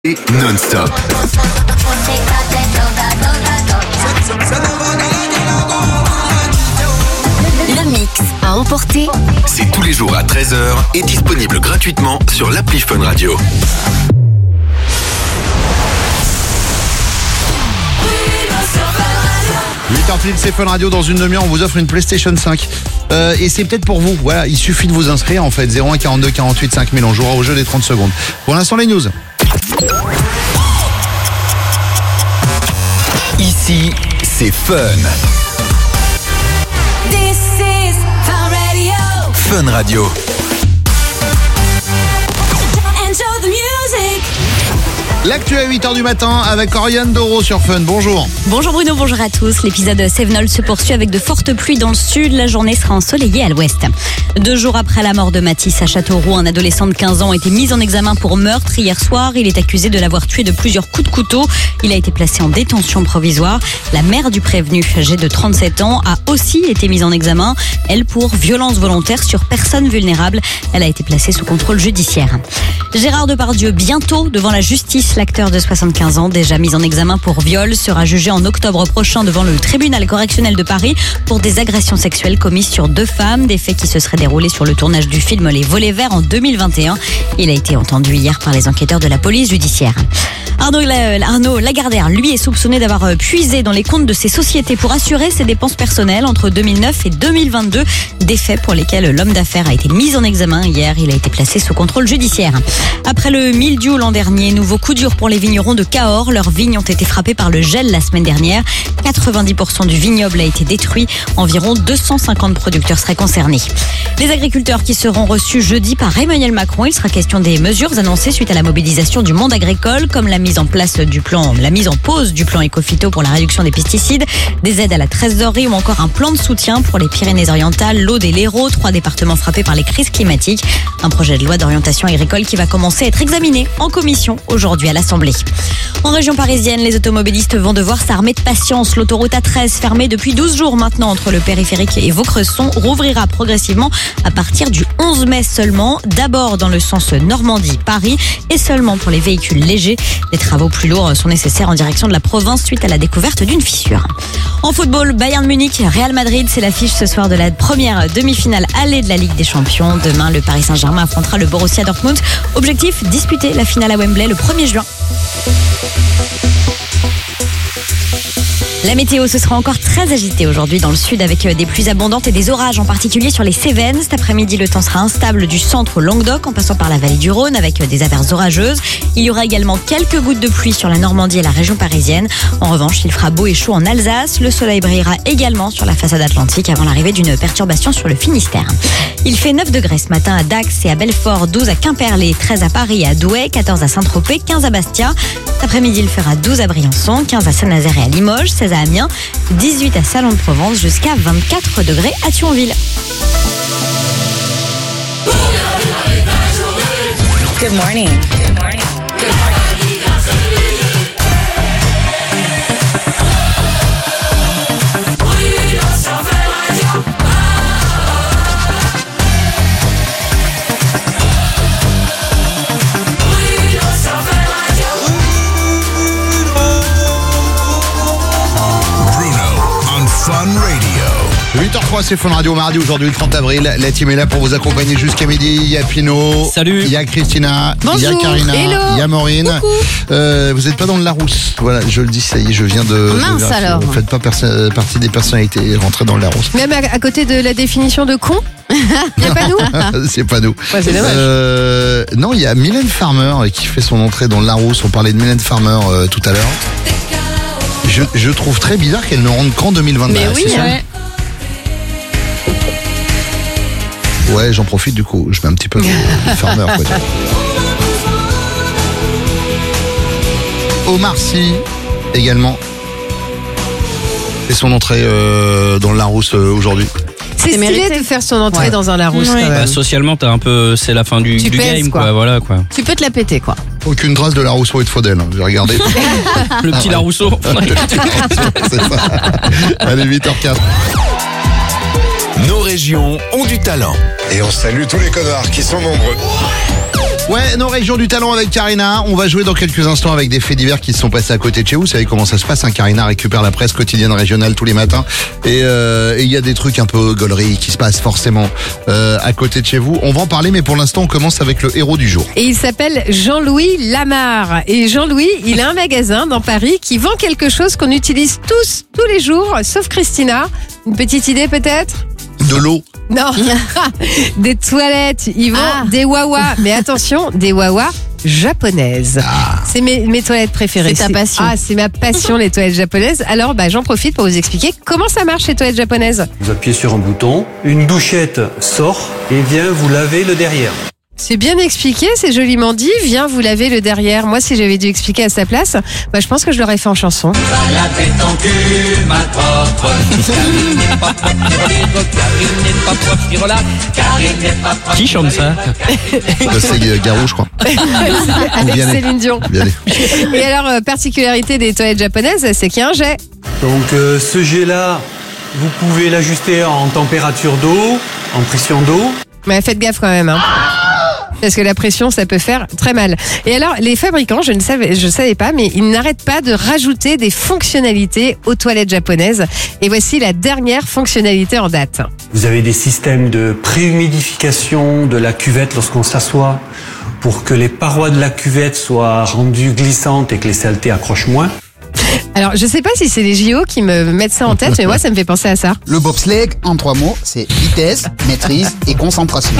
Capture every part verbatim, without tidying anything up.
Et non-stop. Le mix à emporter. C'est tous les jours à treize heures et disponible gratuitement sur l'appli Fun Radio. huit heures pile, c'est Fun Radio. Dans une demi-heure, on vous offre une PlayStation cinq. Euh, et c'est peut-être pour vous. Voilà, il suffit de vous inscrire en fait. zéro un quarante-deux quarante-huit cinq mille. On jouera au jeu des trente secondes. Pour l'instant, les news. Ici, c'est Fun. This is Fun Radio. Fun Radio. Enjoy the music. L'actu à huit heures du matin avec Oriane Doro sur Fun. Bonjour. Bonjour Bruno, bonjour à tous. L'épisode Sevenol se poursuit avec de fortes pluies dans le sud. La journée sera ensoleillée à l'ouest. Deux jours après la mort de Mathis à Châteauroux, un adolescent de quinze ans a été mis en examen pour meurtre hier soir. Il est accusé de l'avoir tué de plusieurs coups de couteau. Il a été placé en détention provisoire. La mère du prévenu, âgée de trente-sept ans, a aussi été mise en examen. Elle pour violence volontaire sur personne vulnérable. Elle a été placée sous contrôle judiciaire. Gérard Depardieu, bientôt devant la justice. L'acteur de soixante-quinze ans, déjà mis en examen pour viol, sera jugé en octobre prochain devant le tribunal correctionnel de Paris pour des agressions sexuelles commises sur deux femmes, des faits qui se seraient déroulés sur le tournage du film Les Volets Verts en deux mille vingt et un. Il a été entendu hier par les enquêteurs de la police judiciaire. Arnaud, Arnaud Lagardère, lui, est soupçonné d'avoir puisé dans les comptes de ses sociétés pour assurer ses dépenses personnelles entre deux mille neuf et deux mille vingt-deux. Des faits pour lesquels l'homme d'affaires a été mis en examen hier. Il a été placé sous contrôle judiciaire. Après le mildiou l'an dernier, nouveau coup dur pour les vignerons de Cahors. Leurs vignes ont été frappées par le gel la semaine dernière. quatre-vingt-dix pour cent du vignoble a été détruit. Environ deux cent cinquante producteurs seraient concernés. Les agriculteurs qui seront reçus jeudi par Emmanuel Macron. Il sera question des mesures annoncées suite à la mobilisation du monde agricole, comme la mise en place du plan, la mise en pause du plan Écophyto pour la réduction des pesticides, des aides à la trésorerie ou encore un plan de soutien pour les Pyrénées-Orientales, l'Aude et l'Hérault, trois départements frappés par les crises climatiques. Un projet de loi d'orientation agricole qui va commencer à être examiné en commission aujourd'hui à l'Assemblée. En région parisienne, les automobilistes vont devoir s'armer de patience. L'autoroute A treize, fermée depuis douze jours maintenant entre le périphérique et Vaucresson, rouvrira progressivement à partir du onze mai seulement. D'abord dans le sens Normandie-Paris et seulement pour les véhicules légers. Des travaux plus lourds sont nécessaires en direction de la province suite à la découverte d'une fissure. En football, Bayern Munich, Real Madrid, c'est l'affiche ce soir de la première demi-finale allée de la Ligue des Champions. Demain, le Paris Saint-Germain affrontera le Borussia Dortmund. Objectif, disputer la finale à Wembley le premier juin. La météo, ce sera encore très agité aujourd'hui dans le sud avec des pluies abondantes et des orages, en particulier sur les Cévennes. Cet après-midi, le temps sera instable du centre au Languedoc en passant par la vallée du Rhône avec des averses orageuses. Il y aura également quelques gouttes de pluie sur la Normandie et la région parisienne. En revanche, il fera beau et chaud en Alsace. Le soleil brillera également sur la façade atlantique avant l'arrivée d'une perturbation sur le Finistère. Il fait neuf degrés ce matin à Dax et à Belfort, douze à Quimperlé, treize à Paris et à Douai, quatorze à Saint-Tropez, quinze à Bastia. Cet après-midi, il fera douze à Briançon, quinze à Saint-Nazaire et à Limoges, seize à Amiens, dix-huit à Salon-de-Provence, jusqu'à vingt-quatre degrés à Thionville. Good morning. Good morning. huit heures trois, c'est Fun Radio, mardi, aujourd'hui le trente avril. La team est là pour vous accompagner jusqu'à midi. Il y a Pino. Salut. Il y a Christina. Bonjour. Il y a Karina. Hello. Il y a Maureen. Euh, vous n'êtes pas dans le Larousse. Voilà, je le dis, ça y est, je viens de. Mince, de alors. Vous ne faites pas perso- partie des personnalités rentrées dans le Larousse. Même à, à côté de la définition de con, il n'y a pas nous. C'est pas nous. Ouais, c'est dommage. Euh, non, il y a Mylène Farmer qui fait son entrée dans le Larousse. On parlait de Mylène Farmer euh, tout à l'heure. Je, je trouve très bizarre qu'elle ne rentre qu'en deux mille vingt-deux. Mais oui, c'est ça ouais. Ouais, j'en profite du coup. Je mets un petit peu de Farmer. Quoi. Omar Sy également fait son entrée euh, dans le Larousse euh, aujourd'hui. C'est stylé mérité. de faire son entrée Ouais. dans un Larousse. Ouais. quand même. Bah, socialement, t'as un peu, c'est la fin du, Tu du pèses, game, quoi. quoi. Voilà, quoi. Tu peux te la péter, quoi. Aucune trace de la Rousseau et de Faudel. Hein. J'ai regardé. Le petit Larousseau. C'est ça. Allez, huit heures quatre. Nos régions ont du talent. Et on salue tous les connards qui sont nombreux. Ouais, nos régions du talent avec Karina. On va jouer dans quelques instants avec des faits divers qui se sont passés à côté de chez vous. Vous savez comment ça se passe, hein. Karina récupère la presse quotidienne régionale tous les matins. Et il euh, y a des trucs un peu gauleries qui se passent forcément euh, à côté de chez vous. On va en parler, mais pour l'instant, on commence avec le héros du jour. Et il s'appelle Jean-Louis Lamarre. Et Jean-Louis, il a un magasin dans Paris qui vend quelque chose qu'on utilise tous, tous les jours, sauf Christina. Une petite idée peut-être ? De l'eau. Non, des toilettes, ils vendent Ah. des Wawa. Mais attention, des Wawa japonaises. C'est mes, mes toilettes préférées. C'est ta passion. Ah, c'est ma passion, les toilettes japonaises. Alors, bah, j'en profite pour vous expliquer comment ça marche, les toilettes japonaises. Vous appuyez sur un bouton, une douchette sort et vient vous laver le derrière. C'est bien expliqué, c'est joliment dit. Viens vous laver le derrière. Moi, si j'avais dû expliquer à sa place, bah, je pense que je l'aurais fait en chanson. Qui chante ça? C'est Garou, je crois. Avec Bien allé. Céline Dion. Bien allé. Et alors, euh, particularité des toilettes japonaises, c'est qu'il y a un jet. Donc euh, ce jet-là, vous pouvez l'ajuster en température d'eau, en pression d'eau. Mais faites gaffe quand même, hein. Parce que la pression, ça peut faire très mal. Et alors, les fabricants, je ne savais, je savais pas, mais ils n'arrêtent pas de rajouter des fonctionnalités aux toilettes japonaises. Et voici la dernière fonctionnalité en date. Vous avez des systèmes de préhumidification de la cuvette lorsqu'on s'assoit pour que les parois de la cuvette soient rendues glissantes et que les saletés accrochent moins. Alors, je sais pas si c'est les J O qui me mettent ça en tête, mais moi, ça me fait penser à ça. Le bobsleigh, en trois mots, c'est vitesse, maîtrise et concentration.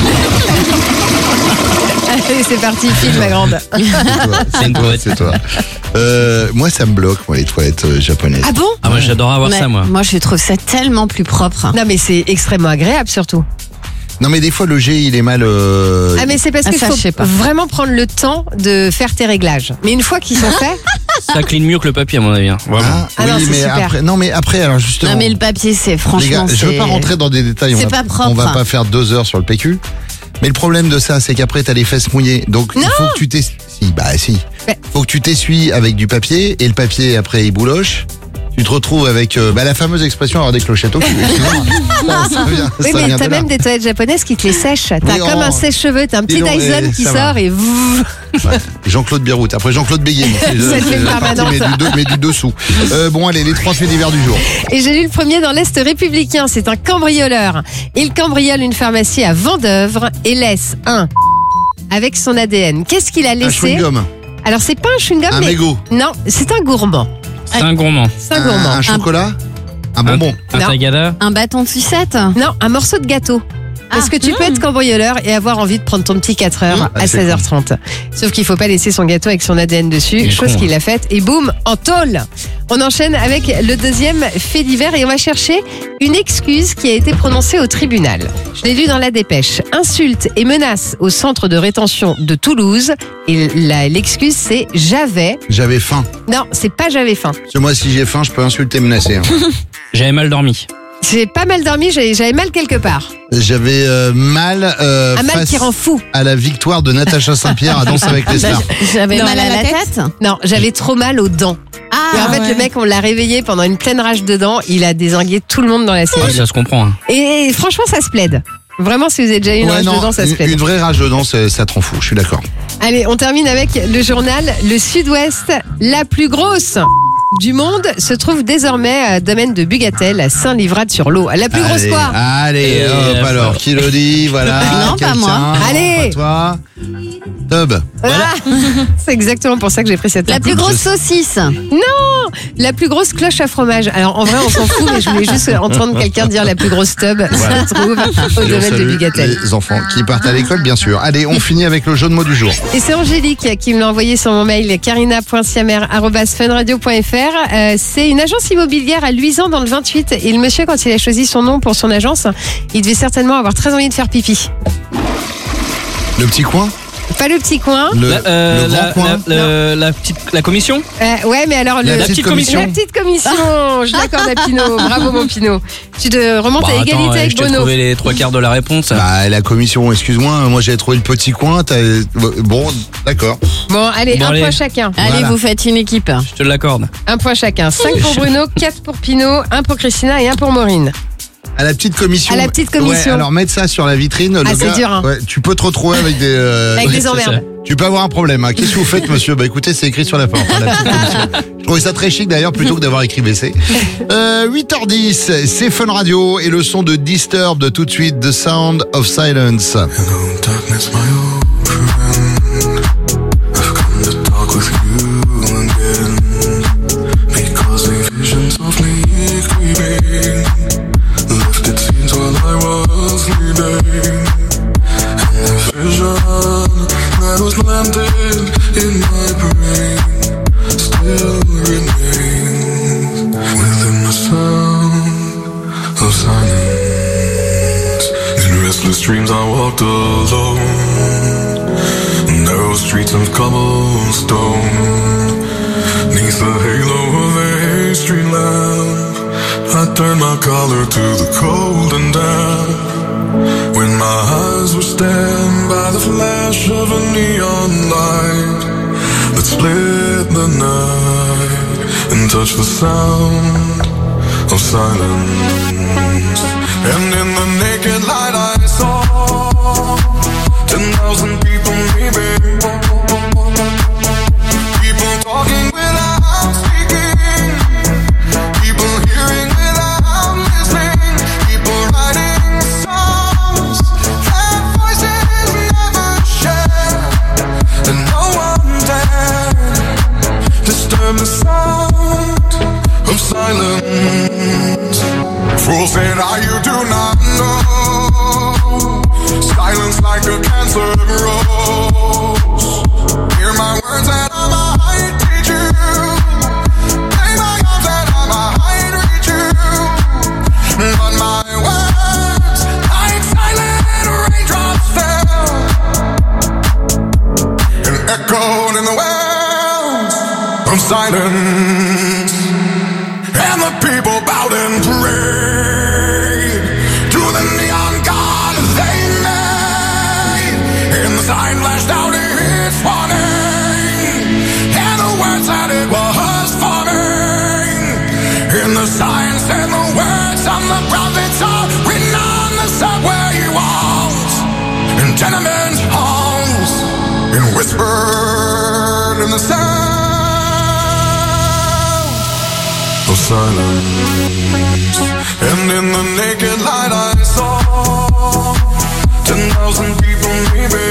Allez, c'est parti, file ma grande. C'est une toi, toilette. c'est toi. Euh, moi, ça me bloque, moi, les toilettes euh, japonaises. Ah bon? Ah, moi j'adore avoir Mais ça, moi. Moi, je trouve ça tellement plus propre. Non, mais c'est extrêmement agréable, surtout. Non, mais des fois, le jet, il est mal. euh, Ah, mais c'est parce Ah, qu'il ça, faut je sais pas. vraiment prendre le temps de faire tes réglages. Mais une fois qu'ils sont faits, Ça clean mieux que le papier, à mon avis. hein. Vraiment. Ah, Ah oui, non, c'est mais super. après, non, mais après, alors justement. Non, mais le papier, c'est Les gars, franchement. je veux c'est- pas rentrer dans des détails. On C'est va, pas propre. on va pas faire deux heures sur le P Q. Mais le problème de ça, c'est qu'après, t'as les fesses mouillées. Donc, il faut que tu t'essuies. Si, bah, si. Ouais. Faut que tu t'essuies avec du papier. Et le papier, après, il bouloche. Tu te retrouves avec euh, bah, la fameuse expression avoir des clochettes au cul. Excusez-moi. Ça vient- oui, ça mais vient t'as de là. même des toilettes japonaises qui te les sèchent. T'as Oui, comme oh. un sèche-cheveux, t'as un Dis petit donc, Dyson eh, qui ça sort va. et vous. Ouais. Jean-Claude Birout. Après Jean-Claude Béguin. C'est- Ça c'est fait la partie, permanente. mais, du de- mais du dessous. Euh, bon, allez, les trois faits divers du jour. Et j'ai lu le premier dans l'Est républicain. C'est un cambrioleur. Il cambriole une pharmacie à Vendeuvre et laisse un avec son A D N. Qu'est-ce qu'il a Un laissé? chewing-gum. Alors c'est pas un chewing-gum, Un mais mégot. non, c'est un gourmand. C'est un gourmand. C'est un gourmand. Un chocolat. Un bonbon. Un Non. tagada. Un bâton de sucette. Non, un morceau de gâteau. Parce Ah, que tu peux être cambrioleur et avoir envie de prendre ton petit quatre heures Ah, à c'est seize heures trente. Sauf qu'il faut pas laisser son gâteau avec son A D N dessus, Il est chose con, qu'il a faite, et boum, en tôle. On enchaîne avec le deuxième fait divers et on va chercher une excuse qui a été prononcée au tribunal. Je l'ai lu dans la dépêche. Insulte et menace au centre de rétention de Toulouse. Et la- l'excuse, c'est j'avais. J'avais faim. Non, c'est pas j'avais faim. Parce que moi, si j'ai faim, je peux insulter et menacer. hein. J'avais mal dormi. J'ai pas mal dormi, j'avais j'avais mal quelque part. J'avais euh, mal, euh, Un mal face qui rend fou. à la victoire de Natacha Saint-Pierre à Danse avec les stars. J'avais Non, mal à la tête. Non, j'avais trop mal aux dents. Ah, Et en fait, ouais. le mec, on l'a réveillé pendant une pleine rage de dents. Il a dézingué tout le monde dans la Ouais, série. ça se comprend. hein. Et, et franchement, ça se plaide. Vraiment, si vous avez déjà eu une Ouais, rage non, de dents, ça se une, plaide. une vraie rage de dents, ça, ça te rend fou, je suis d'accord. Allez, on termine avec le journal Le Sud-Ouest. La plus grosse du monde se trouve désormais à domaine de Bugatel, à Saint-Livrade-sur-Lot. La plus grosse allez, quoi Allez, Et hop, la alors, fois. qui le dit, voilà. Non, pas quelqu'un, moi. non, Allez. pas toi. Tub. Ah, c'est exactement pour ça que j'ai pris cette La plus article. grosse saucisse. La plus grosse cloche à fromage. Alors en vrai, on s'en fout, mais je voulais juste entendre quelqu'un dire la plus grosse tub. Ça se trouve au Et on domaine de salue Bugatel. les enfants qui partent à l'école, bien sûr. Allez, on finit avec le jeu de mots du jour. Et c'est Angélique qui me l'a envoyé sur mon mail carina point siamer arobase funradio point fr. Euh, c'est une agence immobilière à Luisan dans le vingt-huit. Et le monsieur, quand il a choisi son nom pour son agence, il devait certainement avoir très envie de faire pipi. Le petit coin Pas le petit coin. Le, La, euh, le grand la, coin la- le- la petite, la commission. Euh, ouais, mais alors La le... petite petite commission. La petite commission. Je l'accorde à Pinot. Bravo mon Pinot. Tu te remontes Bah, à attends, égalité ouais, avec je t'ai Bono. trouvé les trois quarts de la réponse. Bah, la commission, excuse-moi, moi j'avais trouvé le petit coin. t'as- Bon, d'accord. Bon, allez, Bon, un allez. point chacun. Allez, Voilà. vous faites une équipe. Je te l'accorde. Un point chacun. Cinq pour Bruno, quatre pour Pinot, un pour Christina et un pour Maureen. À la petite commission. À la petite commission. Ouais, alors mettre ça sur la vitrine. Ah, le c'est gars, dur, hein. ouais, tu peux te retrouver avec des. euh, Avec ouais, des c'est emmerdes. ça. Tu peux avoir un problème. Hein. Qu'est-ce que vous faites, monsieur? Bah écoutez, c'est écrit sur la porte. Hein, la petite commission. Je trouvais ça très chic d'ailleurs, plutôt que d'avoir écrit B C. Euh, huit heures dix, c'est Fun Radio et le son de Disturbed tout de suite, The Sound of Silence. Dreams I walked alone, narrow streets of cobblestone, neath the halo of a street lamp, I turned my collar to the cold and damp, when my eyes were stabbed by the flash of a neon light, that split the night, and touched the sound of silence, and in the naked light I saw ten thousand people maybe, people talking without speaking, people hearing without listening, people writing songs that voices never share, and no one dared disturb the sound of silence. Fools said, "Ah, you do not know, silence like a cancer grows. Hear my words and I might teach you, lay my arms and I might reach you, but my words like silent raindrops fell, and echoed in the wells of silence, and the people bowed and prayed to the neon god they made, and the sign flashed out its warning, and the words that it was forming, and the sign said the words of the prophets are written on the subway walls, in tenement halls, and whispered in the sound of silence, and in the naked light I saw ten thousand people maybe,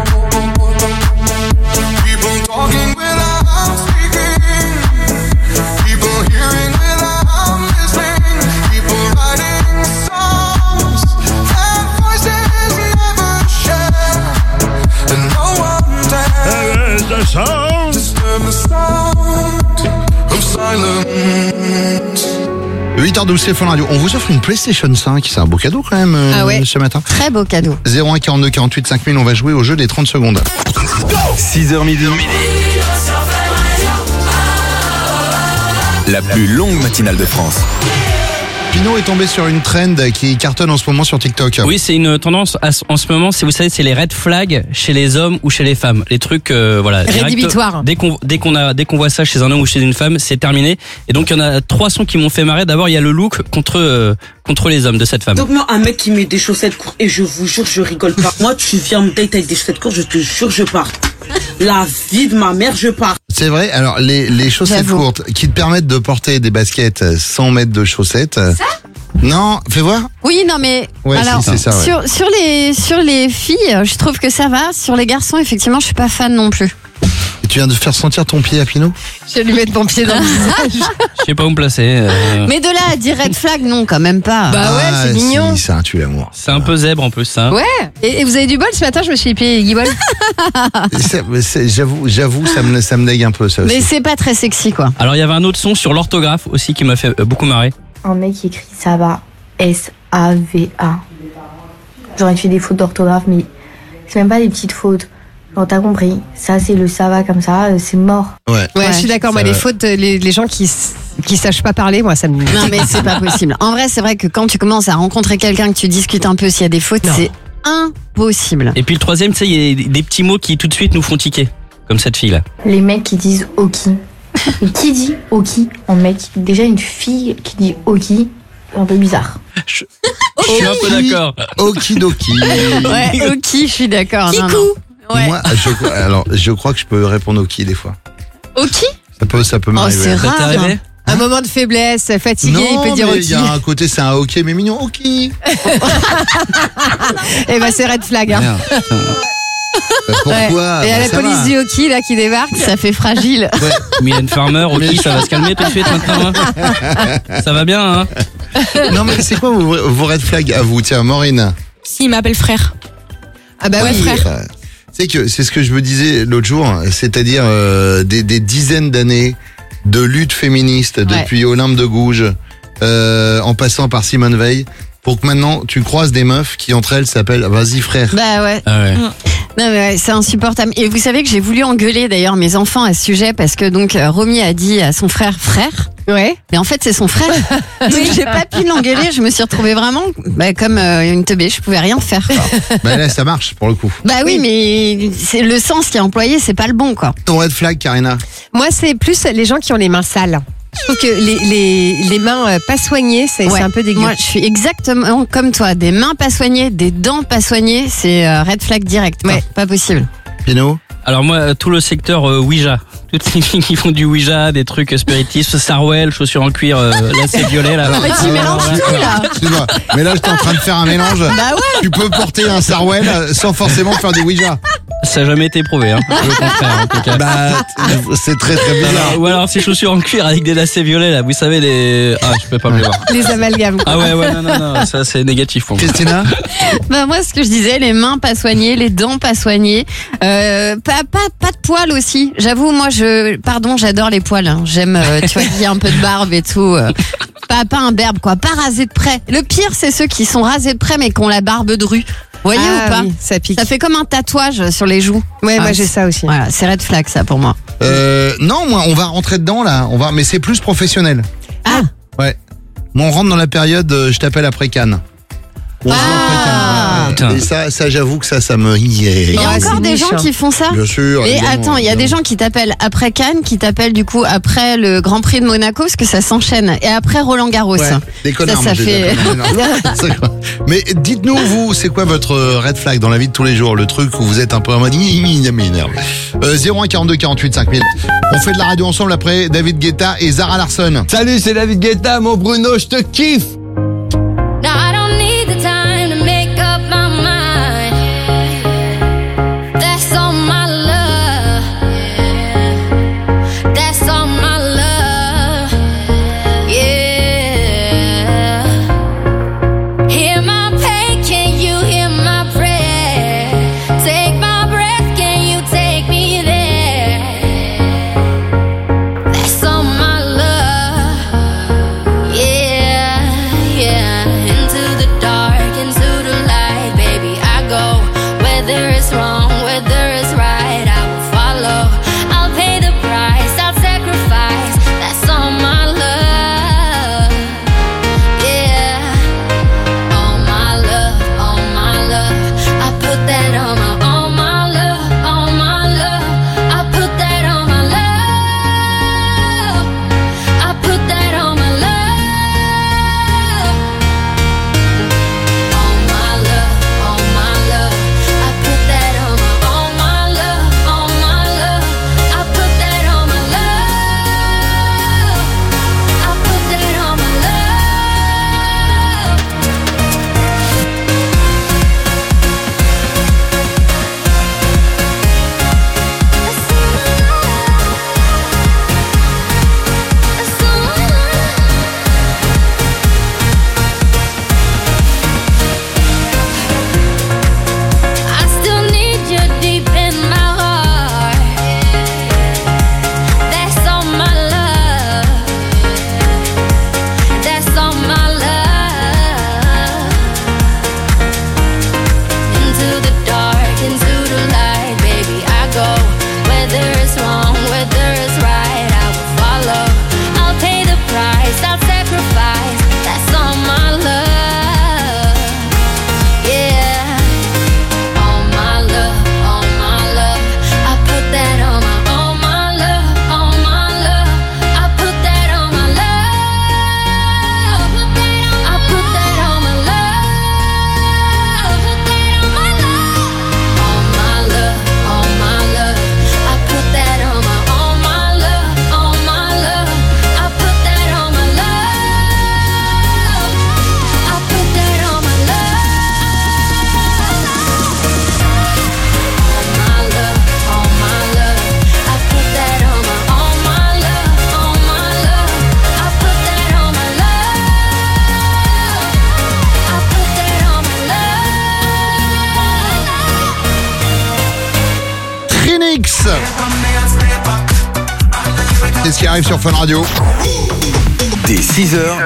people talking without speaking, people hearing without listening, people writing songs that voices never share, and no one dared disturb the sound of silence. huit heures douze, c'est Fun Radio. On vous offre une PlayStation cinq, c'est un beau cadeau quand même euh, Ah ouais. ce matin. Très beau cadeau. zéro un quarante-deux quarante-huit cinq mille, on va jouer au jeu des trente secondes. six heures midi. La plus longue matinale de France. Pinot est tombé sur une trend qui cartonne en ce moment sur TikTok. Oui, c'est une tendance à- en ce moment, c'est, vous savez, c'est les red flags chez les hommes ou chez les femmes. Les trucs, euh, voilà. direct, Rédhibitoires. Dès qu'on, dès qu'on a, dès qu'on voit ça chez un homme ou chez une femme, c'est terminé. Et donc, il y en a trois sons qui m'ont fait marrer. D'abord, il y a le look contre, euh, contre les hommes de cette femme. Donc moi, un mec qui met des chaussettes courtes, et je vous jure, je rigole pas. Moi, tu viens me date avec des chaussettes courtes, je te jure, je pars. La vie de ma mère, je pars. C'est vrai, alors les, les chaussettes J'avoue. courtes qui te permettent de porter des baskets sans mettre de chaussettes. Ça Non, fais voir. Oui, non, mais Ouais, alors si, c'est ça, ouais. sur, sur, les, sur les filles, je trouve que ça va. Sur les garçons, effectivement, je suis pas fan non plus. Et tu viens de faire sentir ton pied à Pinot? Je vais lui mettre mon pied dans le visage. Je sais pas où me placer. euh, Mais de là à dire red flag, non, quand même pas. Ah, ouais, c'est mignon. Si, c'est un tue l'amour. c'est un peu zèbre en plus, ça. Ouais. Et, et vous avez du bol ce matin, je me suis épilé Guy Bol. C'est- c'est- J'avoue, j'avoue, ça me, ça me dégue un peu ça aussi. Mais c'est pas très sexy, quoi. Alors, il y avait un autre son sur l'orthographe aussi qui m'a fait euh, beaucoup marrer. Un mec qui écrit ça va, S A V A. J'aurais fait des fautes d'orthographe, mais c'est même pas des petites fautes. Genre, t'as compris, ça c'est le ça va comme ça, euh, c'est mort. Ouais. Ouais, Ouais, je suis d'accord. Moi, ça les va. fautes, les, les gens qui, s- qui sachent pas parler, moi, ça me. Non, mais c'est pas possible. En vrai, c'est vrai que quand tu commences à rencontrer quelqu'un, que tu discutes un peu s'il y a des fautes, Non. c'est impossible. Et puis le troisième, tu sais, il y a des petits mots qui tout de suite nous font tiquer. Comme cette fille-là. Les mecs qui disent ok. Mais qui dit ok en mec? Déjà une fille qui dit ok, c'est un peu bizarre. Je, je suis un peu d'accord. Okidoki. Ouais, ok, je suis d'accord. Non, non. Kikou. Ouais. Moi, je, alors, je crois que je peux répondre au qui des fois. Au qui? Ça peut, ça peut m'arriver. c'est Ça t'est rare. arrivé? Un moment de faiblesse, fatigué, non, il peut dire mais au il qui. y a un côté, c'est un hockey, mais mignon. Ok. Eh ben c'est red flag. Hein. Merde. Bah, pourquoi? Ouais. Et Bah, à la ça police va. du hockey là qui débarque. Ça fait fragile. Ouais. Mylène Farmer, ok, Mais- ça va se calmer tout de suite maintenant. Hein. Ça va bien, hein? Non, mais c'est quoi vos, vos red flags à vous? Tiens, Maureen. S'il m'appelle frère. Ah bah oui. Enfin, c'est que c'est ce que je me disais l'autre jour, c'est-à-dire euh, des, des dizaines d'années de lutte féministe depuis Olympe de Gouges, euh, en passant par Simone Veil, pour que maintenant tu croises des meufs qui entre elles s'appellent vas-y frère. Bah ouais. Ah ouais. Non mais ouais, c'est insupportable. Et vous savez que j'ai voulu engueuler d'ailleurs mes enfants à ce sujet parce que donc euh, Romy a dit à son frère frère. Ouais. Mais en fait c'est son frère. Donc j'ai pas pu l'engueuler. Je me suis retrouvée vraiment bah, comme euh, une teubée. Je pouvais rien faire. Quoi. Bah là ça marche pour le coup. Bah oui, mais c'est le sens qui est employé, c'est pas le bon quoi. Ton red flag, Karina? Moi c'est plus les gens qui ont les mains sales. Je trouve que les, les, les mains euh, pas soignées, c'est Ouais. c'est un peu dégueu. Moi je suis exactement comme toi. Des mains pas soignées, des dents pas soignées, c'est euh, red flag direct. quoi. Ouais. Pas possible. Pino? Alors moi, tout le secteur euh, Ouija. Toutes les filles qui font du Ouija, des trucs spiritistes, Sarwell, chaussures en cuir, euh, lacets violets là. Mais tu mélanges tout là. Excuse-moi, mais là j'étais en train de faire un mélange. Bah ouais. Tu peux porter un Sarwell sans forcément faire des Ouija. Ça n'a jamais été prouvé, hein. Le contraire, en tout cas. Bah, c'est très très bizarre. Ou alors ces chaussures en cuir avec des lacets violets là, vous savez les. Ah, je peux pas me les voir. Les amalgames. Ah ouais, ouais, non, non, non, ça c'est négatif pour moi. Christina? Bah moi ce que je disais, les mains pas soignées, les dents pas soignées, euh, pas pas pas de poils aussi. J'avoue moi je pardon j'adore les poils. Hein. J'aime euh, tu vois qu'il y a un peu de barbe et tout. euh. Pas pas un berbe quoi, pas rasé de près. Le pire c'est ceux qui sont rasés de près mais qui ont la barbe drue. Vous voyez Ah ou pas? oui, ça pique. Ça fait comme un tatouage sur les joues. Ouais, moi Ah, j'ai c'est- ça aussi. Voilà, c'est red flag ça pour moi. Euh, non, moi, on va rentrer dedans là. On va, mais c'est plus professionnel. Ah. Ouais. Moi, on rentre dans la période, euh, je t'appelle après Cannes. On se voit après Cannes. Putain. Ouais. Et ça, ça, j'avoue que ça, ça me. Il y a Ouais, encore c'est des niche, gens hein. qui font ça. Bien sûr. Et évidemment, attends, il y a des évidemment. gens qui t'appellent après Cannes, qui t'appellent du coup après le Grand Prix de Monaco, parce que ça s'enchaîne. Et après Roland Garros. Ouais, des connards, ça, ça moi, je les fait. appelle. Non, non, c'est quoi. Mais dites-nous, vous, c'est quoi votre red flag dans la vie de tous les jours? Le truc où vous êtes un peu en mode, il m'énerve. Euh, zéro un quarante-deux quarante-huit cinq mille. On fait de la radio ensemble après David Guetta et Zara Larsson. Salut, c'est David Guetta, mon Bruno, je te kiffe. Now I don't need the time to make up my mind. That's all my love. That's all my love. Yeah. Hear my pain, can you hear my prayer? Take my breath, can you take me there? That's all my love. Yeah. C'est ce qui arrive sur Fun Radio. Dès six heures,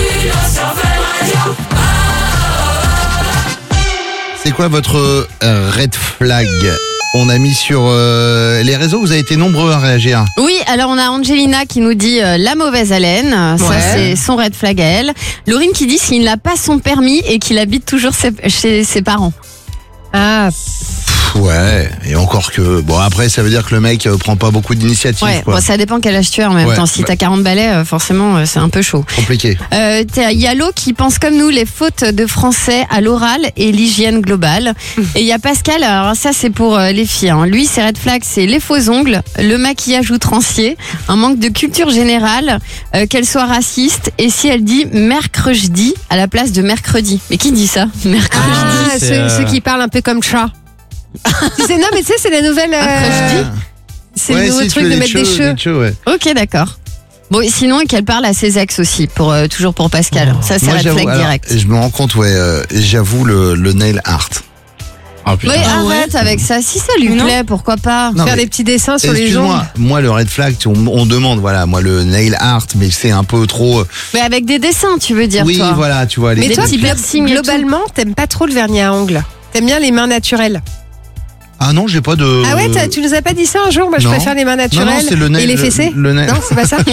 C'est quoi votre euh, red flag? On a mis sur euh, les réseaux, vous avez été nombreux à réagir. Oui, alors on a Angelina qui nous dit euh, la mauvaise haleine, ça Ouais. c'est son red flag à elle. Laurine qui dit s'il n'a pas son permis et qu'il habite toujours ses- chez ses parents. Ah, Ouais, et encore que... Bon, après, ça veut dire que le mec euh, prend pas beaucoup d'initiatives, Ouais, quoi. bon, ça dépend quel âge tu as en même Ouais. temps. Si t'as quarante balais, euh, forcément, euh, c'est un peu chaud. Compliqué. Euh, t'as Yalo qui pense comme nous les fautes de français à l'oral et l'hygiène globale. Et il y a Pascal, alors ça c'est pour euh, les filles. Hein. Lui, ses red flags, c'est les faux ongles, le maquillage outrancier, un manque de culture générale, euh, qu'elle soit raciste. Et si elle dit mercredi à la place de mercredi. Mais qui dit ça? Mercredi. ah c'est, ceux, euh, ceux qui parlent un peu comme chat. Tu sais, non, mais tu sais, c'est la nouvelle. euh, Ah. c'est Ouais, le nouveau si, tu truc fais de des mettre des cheveux, cheveux. des cheveux, ouais. Ok, d'accord. Bon, et sinon, et qu'elle parle à ses ex aussi, pour euh, toujours pour Pascal. Ça, c'est Moi, red j'avoue, flag alors, direct. je me rends compte, ouais, euh, j'avoue le, le nail art. Ah, putain. Oui, arrête avec ça. Si ça lui Non. plaît, pourquoi pas? Non, Faire mais- des petits dessins sur les Excuse-moi, ongles. moi le red flag, on, on demande, voilà, moi le nail art, mais c'est un peu trop. euh, Mais avec des dessins, tu veux dire, oui, toi. voilà, tu vois. Les Mais Des toi, petits glo- piercings et globalement, t'aimes pas trop le vernis à ongles. T'aimes bien les mains naturelles. Ah non, j'ai pas de. Ah ouais, t'as- tu nous as pas dit ça un jour? Moi, je non. préfère les mains Non, naturelles non, c'est le nail. et les le- fessées. Le, nail. Non, c'est pas ça.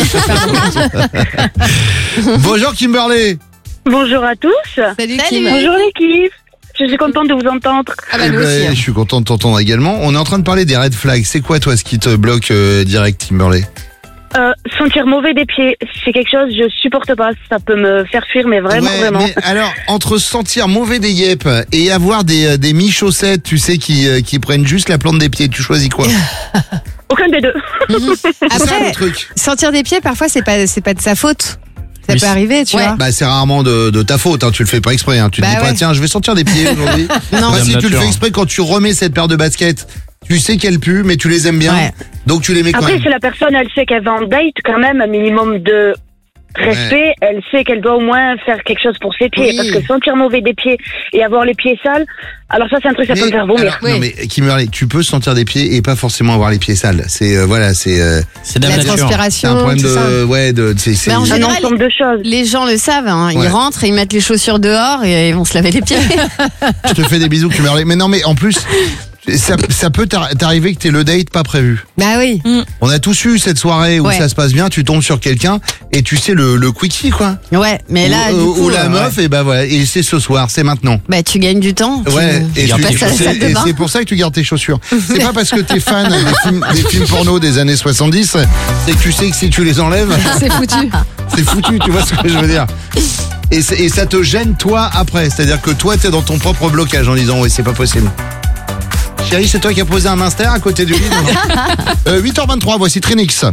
Bonjour Kimberly. Bonjour à tous. Salut, Salut. Kim. Bonjour l'équipe. Je suis contente de vous entendre. Ah bah Eh nous ben, aussi. hein. Je suis content de t'entendre également. On est en train de parler des red flags. C'est quoi toi ce qui te bloque euh, direct, Kimberly? Euh, sentir mauvais des pieds, c'est quelque chose je supporte pas. Ça peut me faire fuir, mais vraiment, Ouais, vraiment. mais alors, entre sentir mauvais des yep et avoir des, euh, des mi-chaussettes, tu sais, qui, euh, qui prennent juste la plante des pieds, tu choisis quoi? Aucun des deux. C'est ça Après, le truc. sentir des pieds, parfois, c'est pas, c'est pas de sa faute. Ça Oui, peut c'est- arriver, tu Ouais. vois. Bah c'est rarement de, de ta faute, hein. Tu le fais pas exprès, hein. Tu te Bah dis pas ouais. tiens je vais sentir des pieds aujourd'hui. Non. Bah, si Dame tu le nature. fais exprès quand tu remets cette paire de baskets, tu sais qu'elles puent mais tu les aimes bien, Ouais. donc tu les mets quand Après, même. si la personne, elle sait qu'elle va en date, quand même, un minimum de respect, elle sait qu'elle doit au moins faire quelque chose pour ses pieds. Oui. Parce que sentir mauvais des pieds et avoir les pieds sales, alors ça, c'est un truc, ça peut me faire vomir. alors, non mais Kimberly, tu peux sentir des pieds et pas forcément avoir les pieds sales. C'est euh, voilà, c'est euh, C'est dame La nature. c'est un transpiration, problème tout ça. de ouais de c'est c'est- Mais en Un général, ensemble de choses. les gens le savent. Hein. Ils Ouais. rentrent, ils mettent les chaussures dehors et ils vont se laver les pieds. je te fais des bisous Kimberly. Mais non mais en plus ça, ça peut t'arri- t'arriver que t'aies le date pas prévu. Bah oui. On a tous eu cette soirée où Ouais. ça se passe bien, tu tombes sur quelqu'un et tu sais le, le quickie quoi. Ouais, mais là, ou, du ou- coup, ou la euh, meuf et bah voilà, et c'est ce soir, c'est maintenant. bah, tu gagnes du temps. Tu, Ouais, et, tu tu- passes à la c'est- salle de et bain. c'est pour ça que tu gardes tes chaussures. C'est pas parce que t'es fan des films, des films porno des années soixante-dix, c'est que tu sais que si tu les enlèves, C'est foutu. c'est foutu, tu vois ce que je veux dire. Et, c'est- et ça te gêne toi après, c'est-à-dire que toi t'es dans ton propre blocage en disant ouais c'est pas possible. Chérie, c'est toi qui as posé un minster à côté du lit. non euh, huit heures vingt-trois, voici Trinix.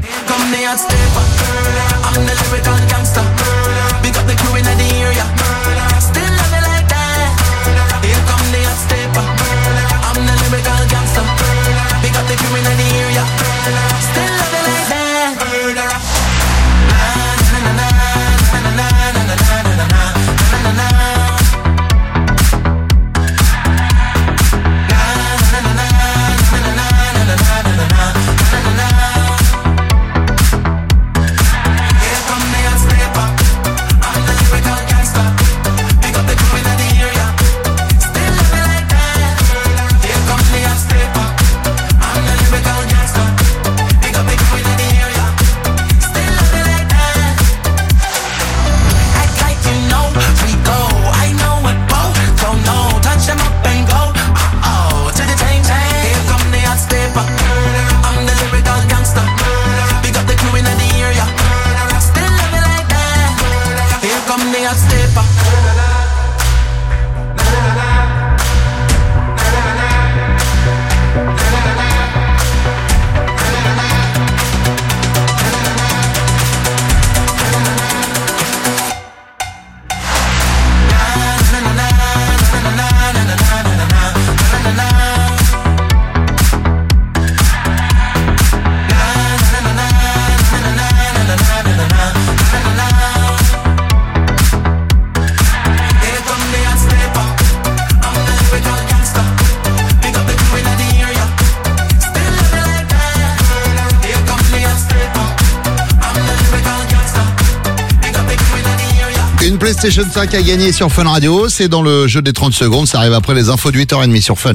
PlayStation cinq à gagner sur Fun Radio. C'est dans le jeu des trente secondes. Ça arrive après les infos de huit heures trente sur Fun.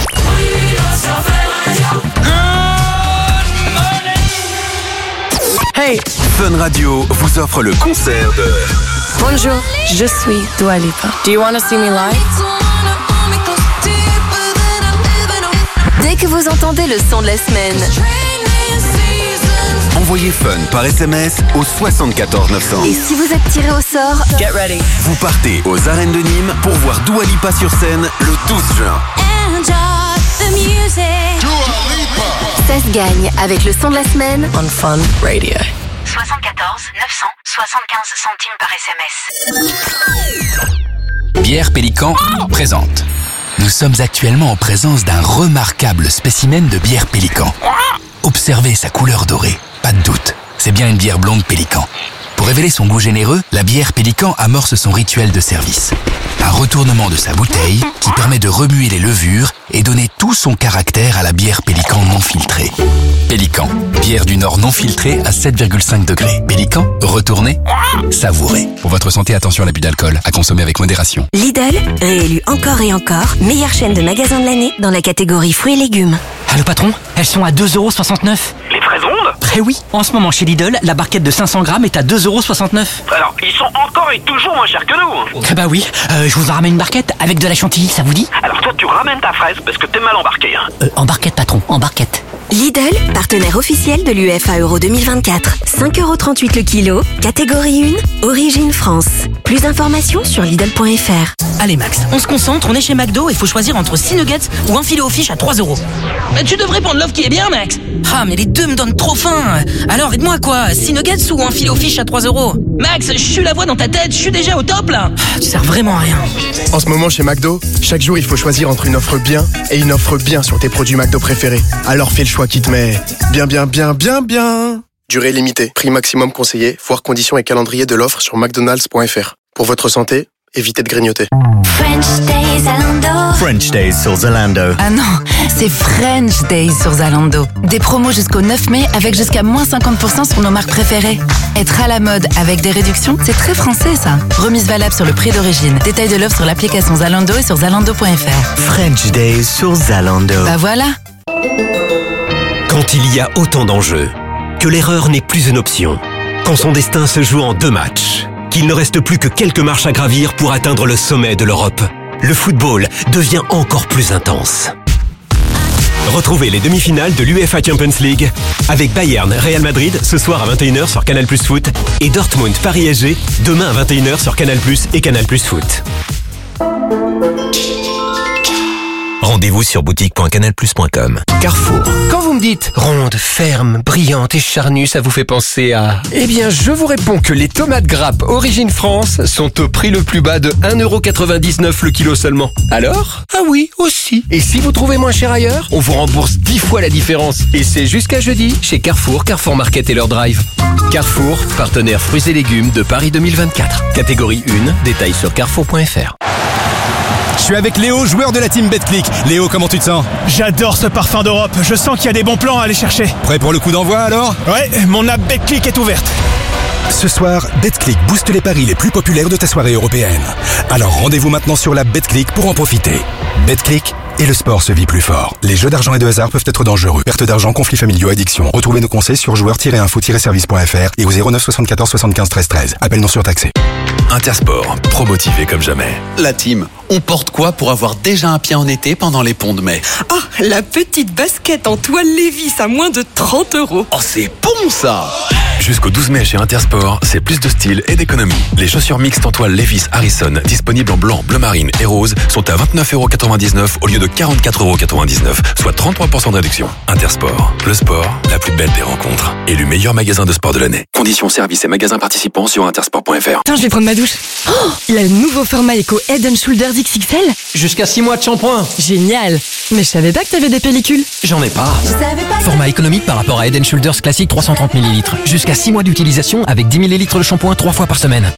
Hey, Fun Radio vous offre le concert de... Bonjour, je suis Dua Lipa. Do you want to see me live? Dès que vous entendez le son de la semaine, Envoyez Fun par S M S au soixante-quatorze neuf cents. et si vous êtes tiré au sort, Get ready. Vous partez aux arènes de Nîmes pour voir Dua Lipa sur scène le douze juin. ça se gagne avec le son de la semaine On Fun Radio. soixante-quatorze neuf cents soixante-quinze centimes par S M S. Bière Pélican présente. Nous sommes actuellement en présence d'un remarquable spécimen de bière Pélican. Observez sa couleur dorée, pas de doute, c'est bien une bière blonde Pélican. Pour révéler son goût généreux, la bière Pélican amorce son rituel de service. Un retournement de sa bouteille qui permet de remuer les levures et donner tout son caractère à la bière Pélican non filtrée. Pélican, bière du Nord non filtrée à sept virgule cinq degrés. Pélican, retournez, savourez. Pour votre santé, attention à l'abus d'alcool, à consommer avec modération. Lidl, réélu encore et encore, meilleure chaîne de magasins de l'année dans la catégorie fruits et légumes. Allô patron, elles sont à deux euros soixante-neuf. Les fraises rondes? Eh oui, en ce moment chez Lidl, la barquette de cinq cents grammes est à deux euros soixante-neuf. Alors, ils sont encore et toujours moins chers que nous. Eh bah oui, euh, je vous en ramène une barquette avec de la chantilly, ça vous dit? Alors toi, tu ramènes ta fraise parce que t'es mal embarqué. Hein. Euh, en barquette patron, en barquette. Lidl, partenaire officiel de l'U F A Euro deux mille vingt-quatre. cinq euros trente-huit le kilo, catégorie un, origine France. Plus d'informations sur Lidl point F R. Allez Max, on se concentre, on est chez McDo, il faut choisir entre six nuggets ou un filet au fish à trois euros. Bah, tu devrais prendre l'offre qui est bien Max. Ah mais les deux me donnent trop faim. Alors aide-moi quoi, six nuggets ou un filet au fish à trois euros? Max, je suis la voix dans ta tête, je suis déjà au top là. Tu sers vraiment à rien. En ce moment chez McDo, chaque jour il faut choisir entre une offre bien et une offre bien sur tes produits McDo préférés. Alors fais le choix qui te met bien bien bien bien bien. Durée limitée, prix maximum conseillé, voire conditions et calendrier de l'offre sur mcdonalds point F R. Pour votre santé, évitez de grignoter. French Days Zalando. French Days sur Zalando. Ah non, c'est French Days sur Zalando. Des promos jusqu'au neuf mai avec jusqu'à moins cinquante pour cent sur nos marques préférées. Être à la mode avec des réductions, c'est très français ça. Remise valable sur le prix d'origine. Détail de l'offre sur l'application Zalando et sur zalando point F R. French Days sur Zalando. Bah voilà. Quand il y a autant d'enjeux, que l'erreur n'est plus une option, quand son destin se joue en deux matchs, qu'il ne reste plus que quelques marches à gravir pour atteindre le sommet de l'Europe, le football devient encore plus intense. Retrouvez les demi-finales de l'UEFA Champions League avec Bayern Real Madrid ce soir à vingt et une heures sur Canal Plus Foot et Dortmund Paris S G demain à vingt et une heures sur Canal Plus et Canal Plus Foot. Rendez-vous sur boutique point canal plus point com. Carrefour. Quand vous me dites ronde, ferme, brillante et charnue, ça vous fait penser à... Eh bien, je vous réponds que les tomates grappes Origine France sont au prix le plus bas de un euro quatre-vingt-dix-neuf le kilo seulement. Alors? Ah oui, aussi. Et si vous trouvez moins cher ailleurs, on vous rembourse dix fois la différence. Et c'est jusqu'à jeudi chez Carrefour, Carrefour Market et leur drive. Carrefour, partenaire fruits et légumes de Paris deux mille vingt-quatre. Catégorie un, détails sur carrefour point F R. Je suis avec Léo, joueur de la team BetClick. Léo, comment tu te sens? J'adore ce parfum d'Europe. Je sens qu'il y a des bons plans à aller chercher. Prêt pour le coup d'envoi alors? Ouais, mon app BetClick est ouverte. Ce soir, BetClick booste les paris les plus populaires de ta soirée européenne. Alors rendez-vous maintenant sur l'app BetClick pour en profiter. BetClick, et le sport se vit plus fort. Les jeux d'argent et de hasard peuvent être dangereux. Perte d'argent, conflits familiaux, addiction. Retrouvez nos conseils sur joueurs tiret info tiret service point F R et au zéro neuf soixante-quatorze soixante-quinze treize treize. Appel non surtaxé. Intersport, pro-motivé comme jamais. La team, on porte quoi pour avoir déjà un pied en été pendant les ponts de mai? Oh, la petite basket en toile Levi's à moins de trente euros. Oh, c'est bon ça! Jusqu'au douze mai chez Intersport, c'est plus de style et d'économie. Les chaussures mixtes en toile Levi's Harrison, disponibles en blanc, bleu marine et rose, sont à vingt-neuf euros quatre-vingt-dix-neuf au lieu de quarante-quatre euros quatre-vingt-dix-neuf, soit trente-trois pour cent de réduction. Intersport, le sport, la plus belle des rencontres. Élu meilleur magasin de sport de l'année. Conditions, services et magasins participants sur intersport point F R. Attends, je vais prendre ma douche. Oh, le nouveau format Eco Head and Shoulders X X L. Jusqu'à six mois de shampoing. Génial. Mais je savais pas que t'avais des pellicules. J'en ai pas. pas Format économique par rapport à Head and Shoulders classique trois cent trente millilitres. Jusqu'à six mois d'utilisation avec dix millilitres de shampoing trois fois par semaine.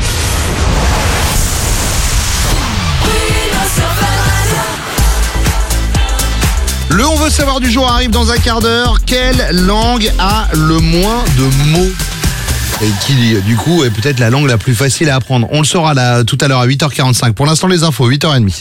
Le On veut savoir du jour arrive dans un quart d'heure. Quelle langue a le moins de mots? Et qui, du coup, est peut-être la langue la plus facile à apprendre. On le saura là, tout à l'heure à huit heures quarante-cinq. Pour l'instant, les infos, huit heures trente.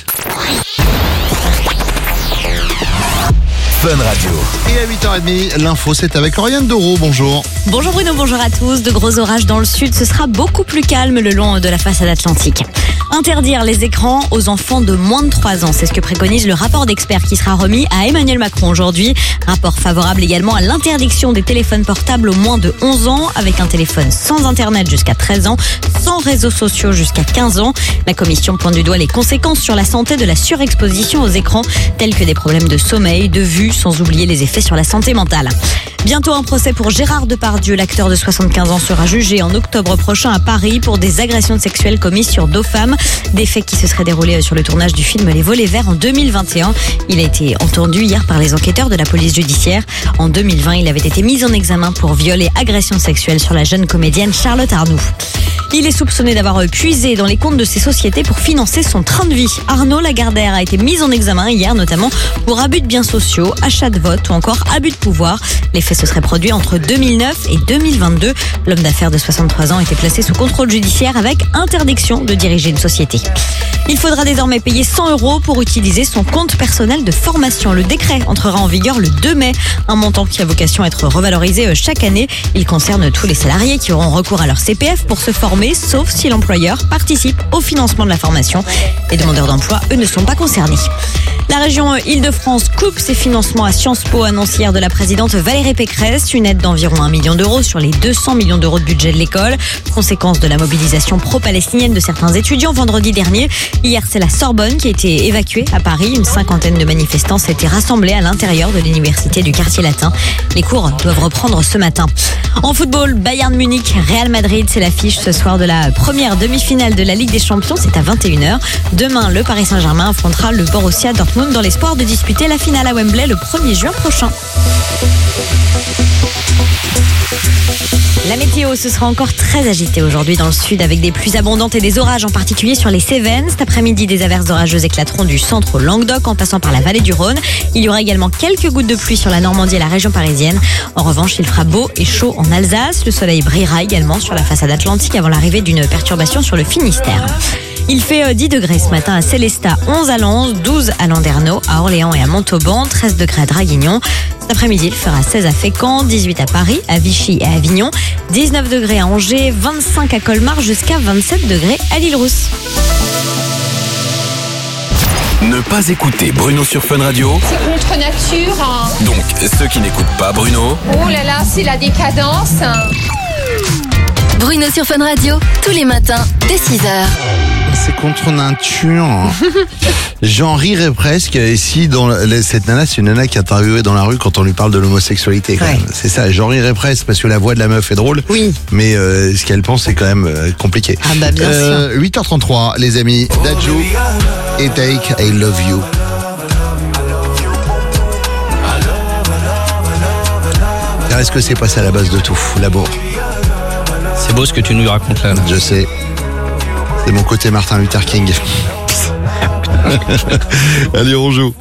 Fun Radio. Et à huit heures trente, l'info, c'est avec Oriane Doro. Bonjour. Bonjour Bruno, bonjour à tous. De gros orages dans le sud, ce sera beaucoup plus calme le long de la façade atlantique. Interdire les écrans aux enfants de moins de trois ans, c'est ce que préconise le rapport d'experts qui sera remis à Emmanuel Macron aujourd'hui. Rapport favorable également à l'interdiction des téléphones portables aux moins de onze ans, avec un téléphone sans internet jusqu'à treize ans, sans réseaux sociaux jusqu'à quinze ans. La commission pointe du doigt les conséquences sur la santé de la surexposition aux écrans, tels que des problèmes de sommeil, de vue, sans oublier les effets sur la santé mentale. Bientôt un procès pour Gérard Depardieu. L'acteur de soixante-quinze ans sera jugé en octobre prochain à Paris pour des agressions sexuelles commises sur deux femmes. Des faits qui se seraient déroulés sur le tournage du film Les Volets Verts en deux mille vingt et un. Il a été entendu hier par les enquêteurs de la police judiciaire. En deux mille vingt, il avait été mis en examen pour viol et agression sexuelle sur la jeune comédienne Charlotte Arnoux. Il est soupçonné d'avoir puisé dans les comptes de ses sociétés pour financer son train de vie. Arnaud Lagardère a été mis en examen hier, notamment pour abus de biens sociaux, achat de vote ou encore abus de pouvoir. Les faits se seraient produits entre deux mille neuf et deux mille vingt-deux. L'homme d'affaires de soixante-trois ans était placé sous contrôle judiciaire avec interdiction de diriger une société. Il faudra désormais payer cent euros pour utiliser son compte personnel de formation. Le décret entrera en vigueur le deux mai, un montant qui a vocation à être revalorisé chaque année. Il concerne tous les salariés qui auront recours à leur C P F pour se former, sauf si l'employeur participe au financement de la formation. Les demandeurs d'emploi, eux, ne sont pas concernés. La région Île-de-France coupe ses financements à Sciences Po, annonce hier de la présidente Valérie Pécresse, une aide d'environ un million d'euros sur les deux cents millions d'euros de budget de l'école. Conséquence de la mobilisation pro-palestinienne de certains étudiants vendredi dernier. Hier, c'est la Sorbonne qui a été évacuée à Paris. Une cinquantaine de manifestants s'étaient rassemblés à l'intérieur de l'université du quartier latin. Les cours doivent reprendre ce matin. En football, Bayern Munich, Real Madrid, c'est l'affiche ce soir de la première demi-finale de la Ligue des Champions. C'est à vingt et une heures. Demain, le Paris Saint-Germain affrontera le Borussia Dortmund dans l'espoir de disputer la finale à Wembley le premier juin prochain. La météo, ce sera encore très agité aujourd'hui dans le sud avec des pluies abondantes et des orages, en particulier sur les Cévennes. Cet après-midi, des averses orageuses éclateront du centre au Languedoc en passant par la vallée du Rhône. Il y aura également quelques gouttes de pluie sur la Normandie et la région parisienne. En revanche, il fera beau et chaud en Alsace. Le soleil brillera également sur la façade atlantique avant l'arrivée d'une perturbation sur le Finistère. Il fait dix degrés ce matin à Célestat, onze à Lens, douze à Landerneau, à Orléans et à Montauban, treize degrés à Draguignan. Cet après-midi, il fera seize à Fécamp, dix-huit à Paris, à Vichy et à Avignon, dix-neuf degrés à Angers, vingt-cinq à Colmar, jusqu'à vingt-sept degrés à l'Île-Rousse. Ne pas écouter Bruno sur Fun Radio. C'est contre nature. Hein. Donc, ceux qui n'écoutent pas Bruno. Oh là là, c'est la décadence. Bruno sur Fun Radio, tous les matins, dès six heures. C'est contre nature. J'en rirais presque. Et si dans le, cette nana, c'est une nana qui est interviewée dans la rue quand on lui parle de l'homosexualité. Quand Ouais. même. C'est ça. J'en rirais presque parce que la voix de la meuf est drôle. Oui. Mais euh, ce qu'elle pense, c'est quand même euh, compliqué. Ah bah bien euh, huit heures trente-trois, les amis. Dadju et Take I Love You. Est-ce que c'est pas ça la base de tout, l'amour? C'est beau ce que tu nous racontes là. Je sais. C'est mon côté Martin Luther King. Allez, on joue.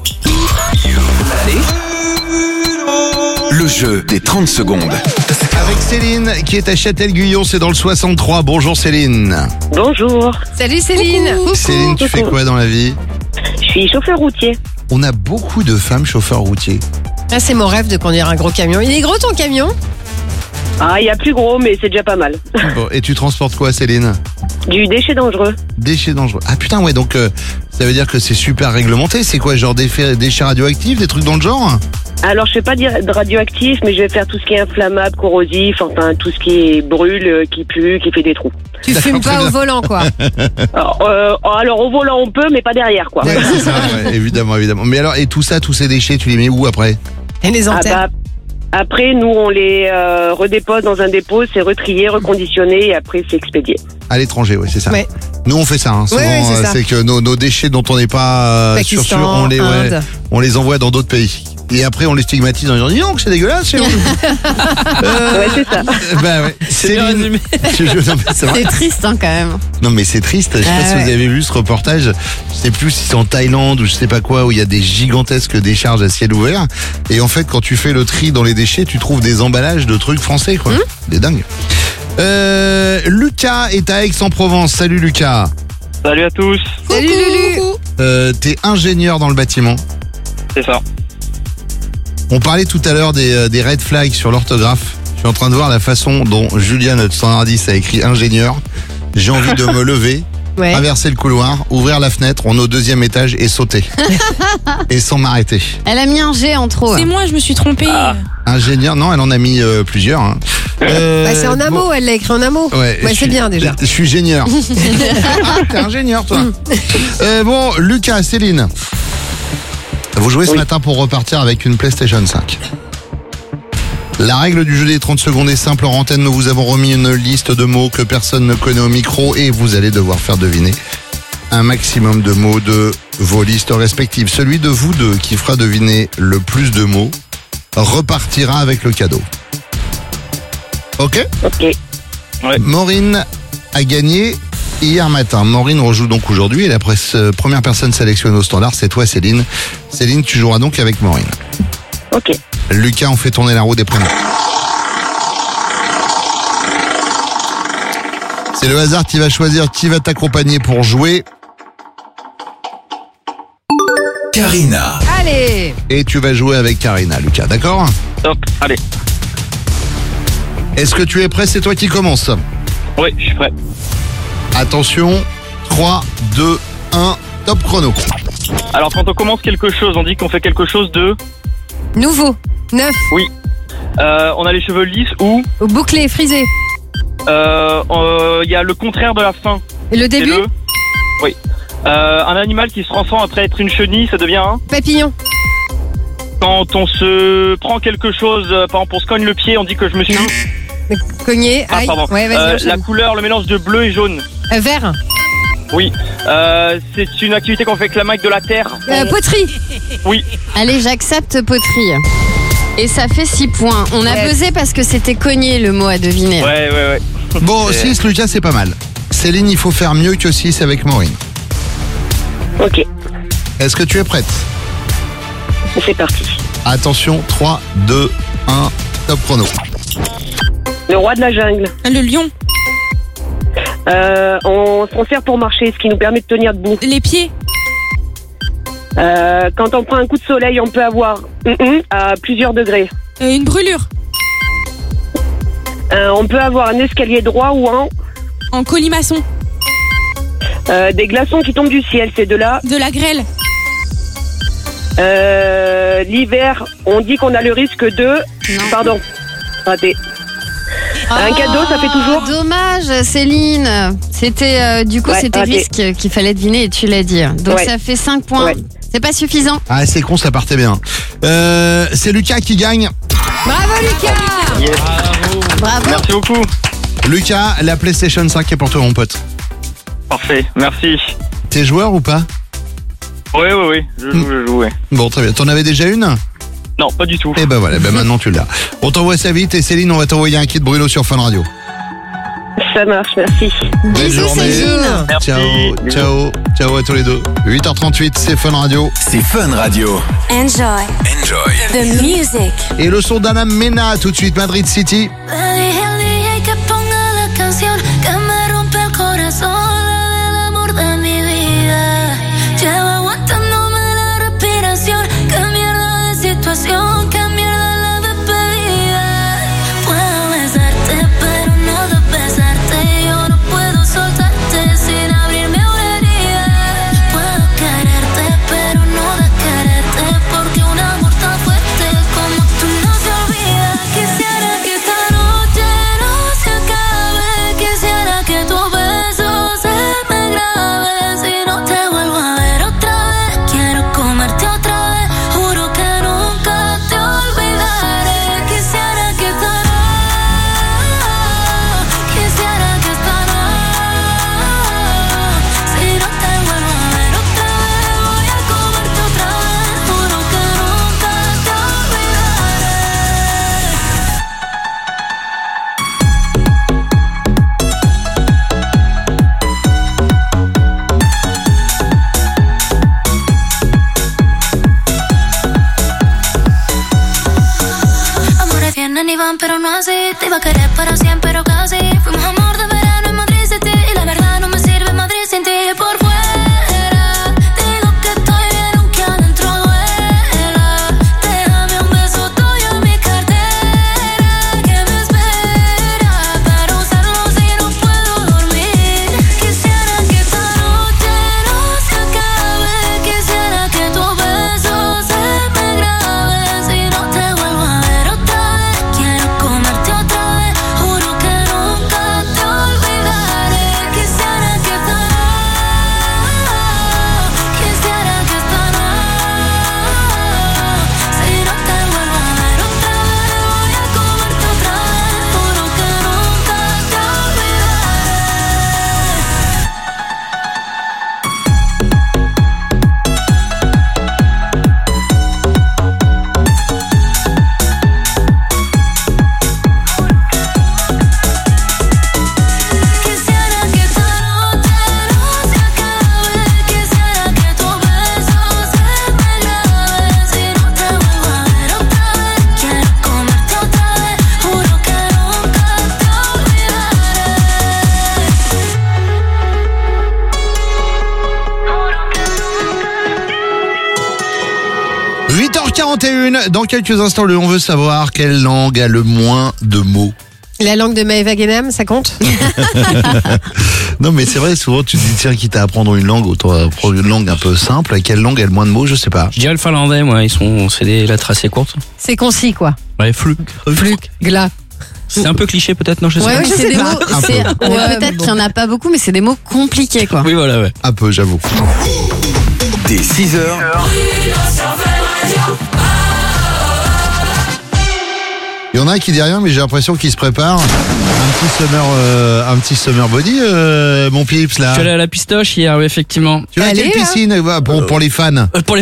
Le jeu des trente secondes. Avec Céline qui est à Châtel-Guyon, c'est dans le soixante-trois. Bonjour Céline. Bonjour. Salut Céline. Coucou. Céline, tu fais quoi dans la vie? Je suis chauffeur routier. On a beaucoup de femmes chauffeurs routiers. Ah, c'est mon rêve de conduire un gros camion. Il est gros ton camion? Ah, il y a plus gros, mais c'est déjà pas mal. Bon, et tu transportes quoi Céline? Du déchet dangereux. Déchets dangereux. Ah putain, ouais, donc euh, ça veut dire que c'est super réglementé. C'est quoi, genre des faits- déchets radioactifs, des trucs dans le genre? Alors, je fais pas dire de radioactif, mais je vais faire tout ce qui est inflammable, corrosif, enfin tout ce qui est brûle, euh, qui pue, qui fait des trous. Tu fumes pas au volant, quoi. Alors, euh, alors, au volant on peut, mais pas derrière, quoi. Ouais, c'est ça, ouais, évidemment, évidemment. Mais alors, et tout ça, tous ces déchets, tu les mets où après? Et les antennes? Ah bah, après, nous, on les euh, redépose dans un dépôt, c'est retrié, reconditionné, et après, c'est expédié. À l'étranger, oui, c'est ça. Ouais. Nous, on fait ça. Hein. Souvent, Ouais, ouais, c'est euh, ça. c'est que nos, nos déchets dont on n'est pas euh, sûr, sûr, on les, ouais, Inde. on les envoie dans d'autres pays. Et après, on les stigmatise en disant, dis donc, c'est dégueulasse. C'est Ouais, c'est ça. Bah ouais. C'est bien résumé. Je- je- non, mais c'est vrai. C'est triste hein, quand même. Non mais c'est triste, je sais Ah pas si ouais. vous avez vu ce reportage, je sais plus si c'est en Thaïlande ou je sais pas quoi, où il y a des gigantesques décharges à ciel ouvert, et en fait quand tu fais le tri dans les déchets, tu trouves des emballages de trucs français quoi, des dingues. Euh, Lucas est à Aix-en-Provence. Salut Lucas. Salut à tous. Salut Lulu. Euh, t'es ingénieur dans le bâtiment. C'est ça. On parlait tout à l'heure des, euh, des red flags sur l'orthographe. Je suis en train de voir la façon dont Julien, notre standardiste, a écrit ingénieur. J'ai envie de me lever, Ouais. traverser le couloir, ouvrir la fenêtre, on est au deuxième étage et sauter. Et sans m'arrêter. Elle a mis un G en trop. C'est moi, je me suis trompée. Ingénieur, non, elle en a mis euh, plusieurs. Hein. Euh, Bah, c'est en un bon, mot, elle l'a écrit en un mot. Ouais, je c'est suis- bien déjà. Je suis ingénieur. Ah, t'es ingénieur, toi. Euh, bon, Lucas, Céline. Vous jouez ce matin pour repartir avec une PlayStation cinq. La règle du jeu des trente secondes est simple. En antenne, nous vous avons remis une liste de mots que personne ne connaît au micro et vous allez devoir faire deviner un maximum de mots de vos listes respectives. Celui de vous deux qui fera deviner le plus de mots repartira avec le cadeau. Ok ? Ok. Maureen a gagné hier matin. Maureen rejoue donc aujourd'hui et la presse- euh, première personne sélectionnée au standard, c'est toi Céline. Céline, tu joueras donc avec Maureen. Ok. Lucas, on fait tourner la roue des prénoms. C'est le hasard qui va choisir qui va t'accompagner pour jouer. Karina. Allez. Et tu vas jouer avec Karina, Lucas, d'accord ? Top, allez. Est-ce que tu es prêt ? C'est toi qui commence. Oui, je suis prêt. Attention, trois, deux, un, top chrono. Alors, quand on commence quelque chose, on dit qu'on fait quelque chose de... Nouveau. Neuf. Oui. Euh, on a les cheveux lisses ou... Bouclé, frisé. Euh, euh, il y a le contraire de la fin. Et le début ? C'est le- Oui. Euh, un animal qui se transforme après être une chenille, ça devient un... Papillon. Quand on se prend quelque chose, euh, par exemple, on se cogne le pied, on dit que je me suis... Cogné. Ah, Aïe. pardon. Ouais, vas-y, Euh, enchaîne. la couleur, le mélange de bleu et jaune. Euh, vert. Oui. Euh, c'est une activité qu'on fait avec la main avec de la terre. Euh, poterie. Oui. Allez, j'accepte poterie. Et ça fait six points. On a Ouais. buzzé parce que c'était cogné le mot à deviner. Ouais, ouais, ouais. Bon, C'est- six, Lucas, c'est pas mal. Céline, il faut faire mieux que six avec Maureen. Ok. Est-ce que tu es prête ? C'est parti. Attention, trois, deux, un, top chrono. Le roi de la jungle. Le lion. Euh, on s'en sert pour marcher, ce qui nous permet de tenir debout. Les pieds. Euh, quand on prend un coup de soleil, on peut avoir hum, hum, à plusieurs degrés. Euh, une brûlure. Euh, on peut avoir un escalier droit ou en En colimaçon. euh, des glaçons qui tombent du ciel. C'est de là. De la grêle. Euh, l'hiver, on dit qu'on a le risque de. Pardon. Raté. Un cadeau, ça fait toujours. Ah, dommage, Céline. C'était euh, du coup Ouais, c'était raté. risque qu'il fallait deviner et tu l'as dit. Donc Ouais. ça fait cinq points. Ouais. C'est pas suffisant. Ah, c'est con, ça partait bien. Euh, c'est Lucas qui gagne. Bravo Lucas. Yes. Bravo. Merci beaucoup. Lucas, la PlayStation cinq est pour toi, mon pote. Parfait, merci. T'es joueur ou pas ? Oui, oui, oui, je joue, je joue, ouais. Bon, très bien. T'en avais déjà une ? Non, pas du tout. Eh ben voilà, ben maintenant tu l'as. On t'envoie ça vite et Céline, on va t'envoyer un kit Bruno sur Fun Radio. Ça marche, merci. Belle Bisous journée. Céline. Merci. Ciao, ciao, ciao à tous les deux. huit heures trente-huit, c'est Fun Radio. C'est Fun Radio. Enjoy Enjoy. the music. Et le son d'Anna Mena tout de suite, Madrid City. Le dije al D J que ponga la canción que me rompe el corazón, la del amor de mi vida. Llevo aguantándome la respiración, qué mierda de situación, qué mierda la despedida. Puedo besarte, pero no de besarte. Yo no puedo soltarte sin abrirme una herida. Puedo quererte, pero no de quererte, porque un amor tan fuerte como tú no se olvida. Quisiera que esta noche no se acabe, quisiera que tu beso se me grabe. Si no te vuelvo a ver otra vez, quiero comerte otra vez, juro que nunca te olvidaré. Quisiera que esta noche, quisiera que esta noche, si no te vuelvo a ver otra vez, voy a comerte otra vez, juro que nunca te olvidaré. Amores vienen y van, pero no así. Te iba a querer para siempre, pero casi. Fuimos trente et un, dans quelques instants, le on veut savoir quelle langue a le moins de mots. La langue de Maëva Guénam, ça compte? Non mais c'est vrai, souvent tu te dis tiens quitte à apprendre une langue, autant apprendre une langue un peu simple. Quelle langue a le moins de mots, je sais pas. Je dirais le finlandais, moi, ils sont, c'est des lettres assez courtes. C'est concis, quoi. Ouais, fluk. Fluk, glas. C'est un peu cliché peut-être, non, je sais Ouais, pas. oui, c'est des mots. Un c'est- peu. ouais, Ouais, peut-être bon. qu'il n'y en a pas beaucoup, mais c'est des mots compliqués, quoi. Oui, voilà, ouais. Un peu, j'avoue. Dès six heures, Il y en a un qui dit rien, mais j'ai l'impression qu'il se prépare. Un petit summer, euh, un petit summer body, euh, mon pips là. Je suis allé à la pistoche hier, oui, effectivement. Tu vas à Allez, quelle hein. piscine euh, pour, pour les fans? Euh, pour les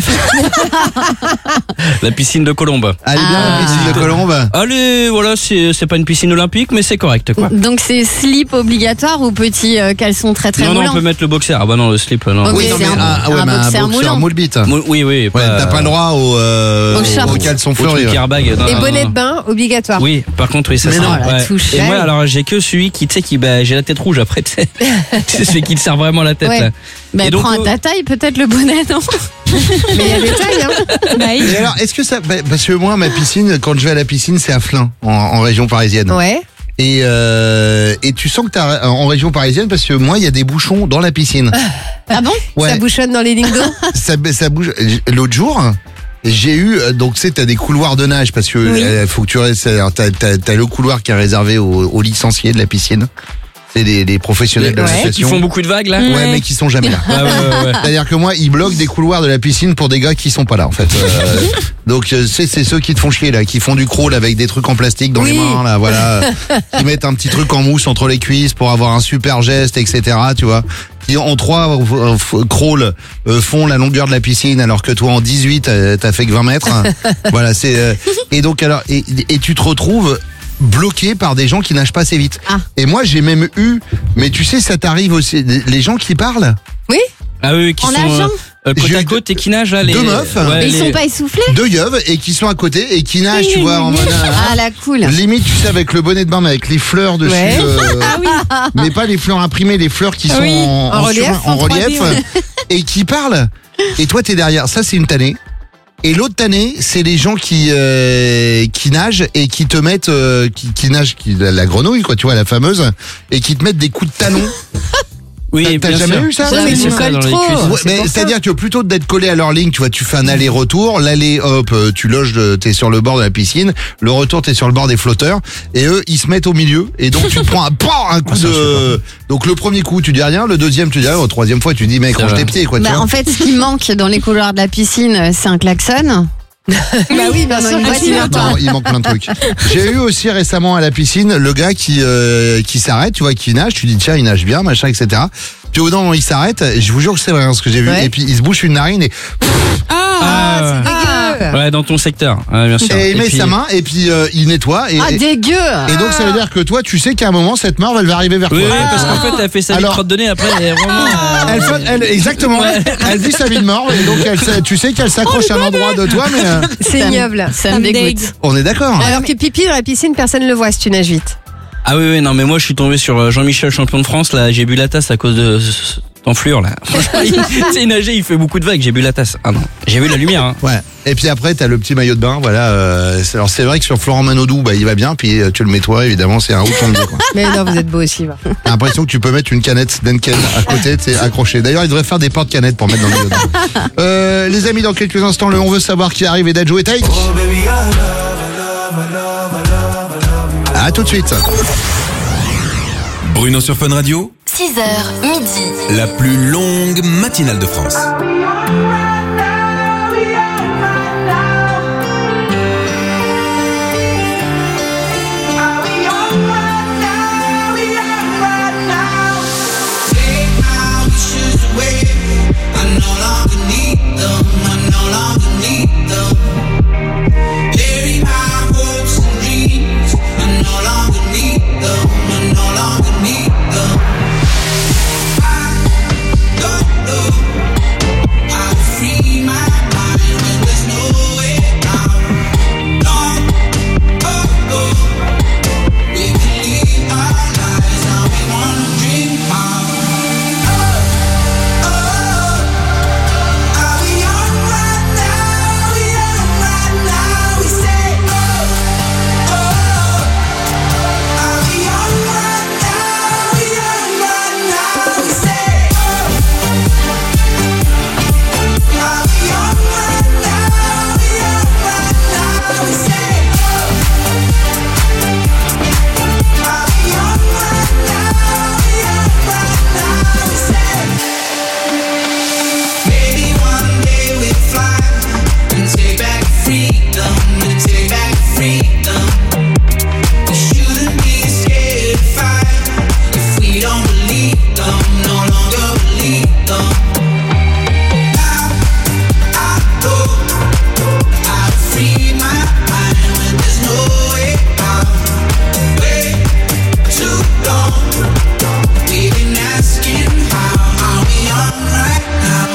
La piscine de Colombe. Allez bien Ah. la piscine de Colombe. Allez, voilà, c'est c'est pas une piscine olympique, mais c'est correct, quoi. Donc c'est slip obligatoire ou petit euh, caleçon très très non, non, moulant? on peut mettre le boxer. Ah bah non, le slip, non. Ok, Oui, non, c'est mais un- ah, ouais, un mais boxer moulant. moule bite. Mou- Oui, oui. Ouais, t'as pas le droit au, euh, Au short. au caleçon Au fleuri. truc ouais. airbag. Non, Et non, bonnet non. de bain, obligatoire. Oui, par contre, oui, ça Mais c'est non, vrai, la ouais. touche. Et moi, Ouais. alors, j'ai que celui qui, tu sais, qui, bah, j'ai la tête rouge après, tu sais. C'est celui qui te serre vraiment la tête, Ouais. là. Bah, Et donc, prends à euh, ta taille, peut-être le bonnet, non? Mais il y a des tailles, hein. Bah, oui. Et alors, est-ce que ça. bah, parce que moi, ma piscine, quand je vais à la piscine, c'est à Flins, en, en région parisienne. Ouais. Et, euh, et tu sens que t'as en région parisienne, parce que moi, il y a des bouchons dans la piscine. Ah bon? Ouais. Ça bouchonne dans les lignes d'eau. ça, ça bouge. L'autre jour, j'ai eu, euh, donc tu sais, t'as des couloirs de nage parce que Oui. euh, faut que tu restes. alors, T'as, t'as, t'as le couloir qui est réservé aux, aux licenciés de la piscine. C'est les, les professionnels de Ouais. Qui l'association. font beaucoup de vagues, là. Ouais, mais qui sont jamais là. Ouais, ouais, ouais, ouais. C'est-à-dire que moi, ils bloquent des couloirs de la piscine pour des gars qui sont pas là, en fait. Euh, donc, euh, c'est, c'est ceux qui te font chier, là, qui font du crawl avec des trucs en plastique dans Oui. les mains, là, voilà. Qui mettent un petit truc en mousse entre les cuisses pour avoir un super geste, et cetera, tu vois. Qui, en trois euh, f- crawls, euh, font la longueur de la piscine, alors que toi, en dix-huit, euh, t'as fait que vingt mètres. Voilà, c'est, euh, et donc, alors, et, et tu te retrouves bloqué par des gens qui nagent pas assez vite. Ah. Et moi, j'ai même eu, mais tu sais, ça t'arrive aussi, les gens qui parlent. Oui. Ah oui, qui En sont nageant euh, côte J'ai à eu côte et qui nagent, là. Les, deux meufs. ouais, Mais ils les- sont pas essoufflés? Deux yeux et qui sont à côté et qui nagent, tu vois, en mode. Ah, la cool. Limite, tu sais, avec le bonnet de bain, mais avec les fleurs dessus. Ouais. euh, mais pas les fleurs imprimées, les fleurs qui sont Oui, en, en relief, sur- en en trois D, relief. ouais. Et qui parlent. Et toi, t'es derrière. Ça, c'est une tannée. Et l'autre tannée, c'est les gens qui euh, qui nagent et qui te mettent, euh, qui, qui nagent, qui, la, la grenouille, quoi, tu vois, la fameuse, et qui te mettent des coups de talon. Oui, T'as bien jamais sûr. eu ça? Ouais, mais c'est ils ça, collent dans les trop. cuisses. Ouais, c'est mais pour ça. c'est-à-dire que plutôt d'être collé à leur ligne, tu vois, tu fais un aller-retour. L'aller, hop, euh, tu loges, euh, t'es sur le bord de la piscine. Le retour, t'es sur le bord des flotteurs. Et eux, ils se mettent au milieu. Et donc, tu prends un, pan, un coup Ah, ça, de. Donc, le premier coup, tu dis rien. Le deuxième, tu dis rien. Au troisième fois, tu dis, mec, C'est range vrai. tes pieds, quoi. tu Bah, vois. en fait, ce qui manque dans les couloirs de la piscine, c'est un klaxon. Bah oui, bien Dans sûr. une Ah, voiture. sinon, attends. Non, il manque plein de trucs. J'ai eu aussi récemment à la piscine le gars qui euh, qui s'arrête, tu vois, qui nage. Tu dis tiens, il nage bien, machin, et cetera. Puis au bout d'un moment, il s'arrête. Je vous jure que c'est vrai hein, ce que j'ai vu. Ouais. Et puis il se bouche une narine et Ah, c'est dégueu. ouais, dans ton secteur, ouais, bien sûr. Et il met puis- sa main et puis euh, il nettoie. Et, Ah, et- dégueu! et donc ça veut dire que toi, tu sais qu'à un moment, cette morve, elle va arriver vers Oui, toi. oui, parce qu'en fait, elle fait sa vie de Alors- crotte de nez, après, elle est vraiment. euh, Elle, fait- elle- exactement. Ouais. Elle vit sa vie de morve et donc elle, sait- tu sais qu'elle s'accroche à un endroit de toi, mais euh, C'est Ça me- ignoble. Ça me dégoûte. on est d'accord. Alors que pipi dans la piscine, personne ne le voit si tu nages vite. Ah oui, oui, non, mais moi, je suis tombé sur euh, Jean-Michel, champion de France, là, j'ai bu la tasse à cause de ce- d'enflure, là. Franchement, il, tu sais, il nageait, il fait beaucoup de vagues, j'ai bu la tasse. Ah non, j'ai vu la lumière, hein. Ouais. Et puis après, t'as le petit maillot de bain, voilà. euh, c'est- alors c'est vrai que sur Florent Manodou, bah il va bien, puis euh, tu le mets toi, évidemment, c'est un roux de quoi. Mais non, vous êtes beau aussi. va. T'as l'impression que tu peux mettre une canette d'Enken à côté, c'est accroché. D'ailleurs, il devrait faire des porte-canettes pour mettre dans le maillot de bain. Euh, les amis, dans quelques instants, le on veut savoir qui arrive et d'Adjo et Take. À tout de suite. Bruno sur Fun Radio, six heures, midi. la plus longue matinale de France. I We've been asking how are we on right now?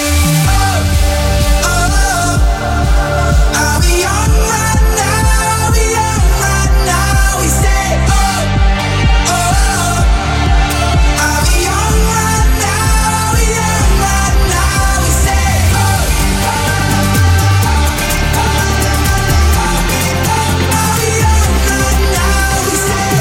Oh, oh, are we on right now? Are we on right now? We say oh, oh, are we on right now? Are we on right now? We say oh, are we on right now? We say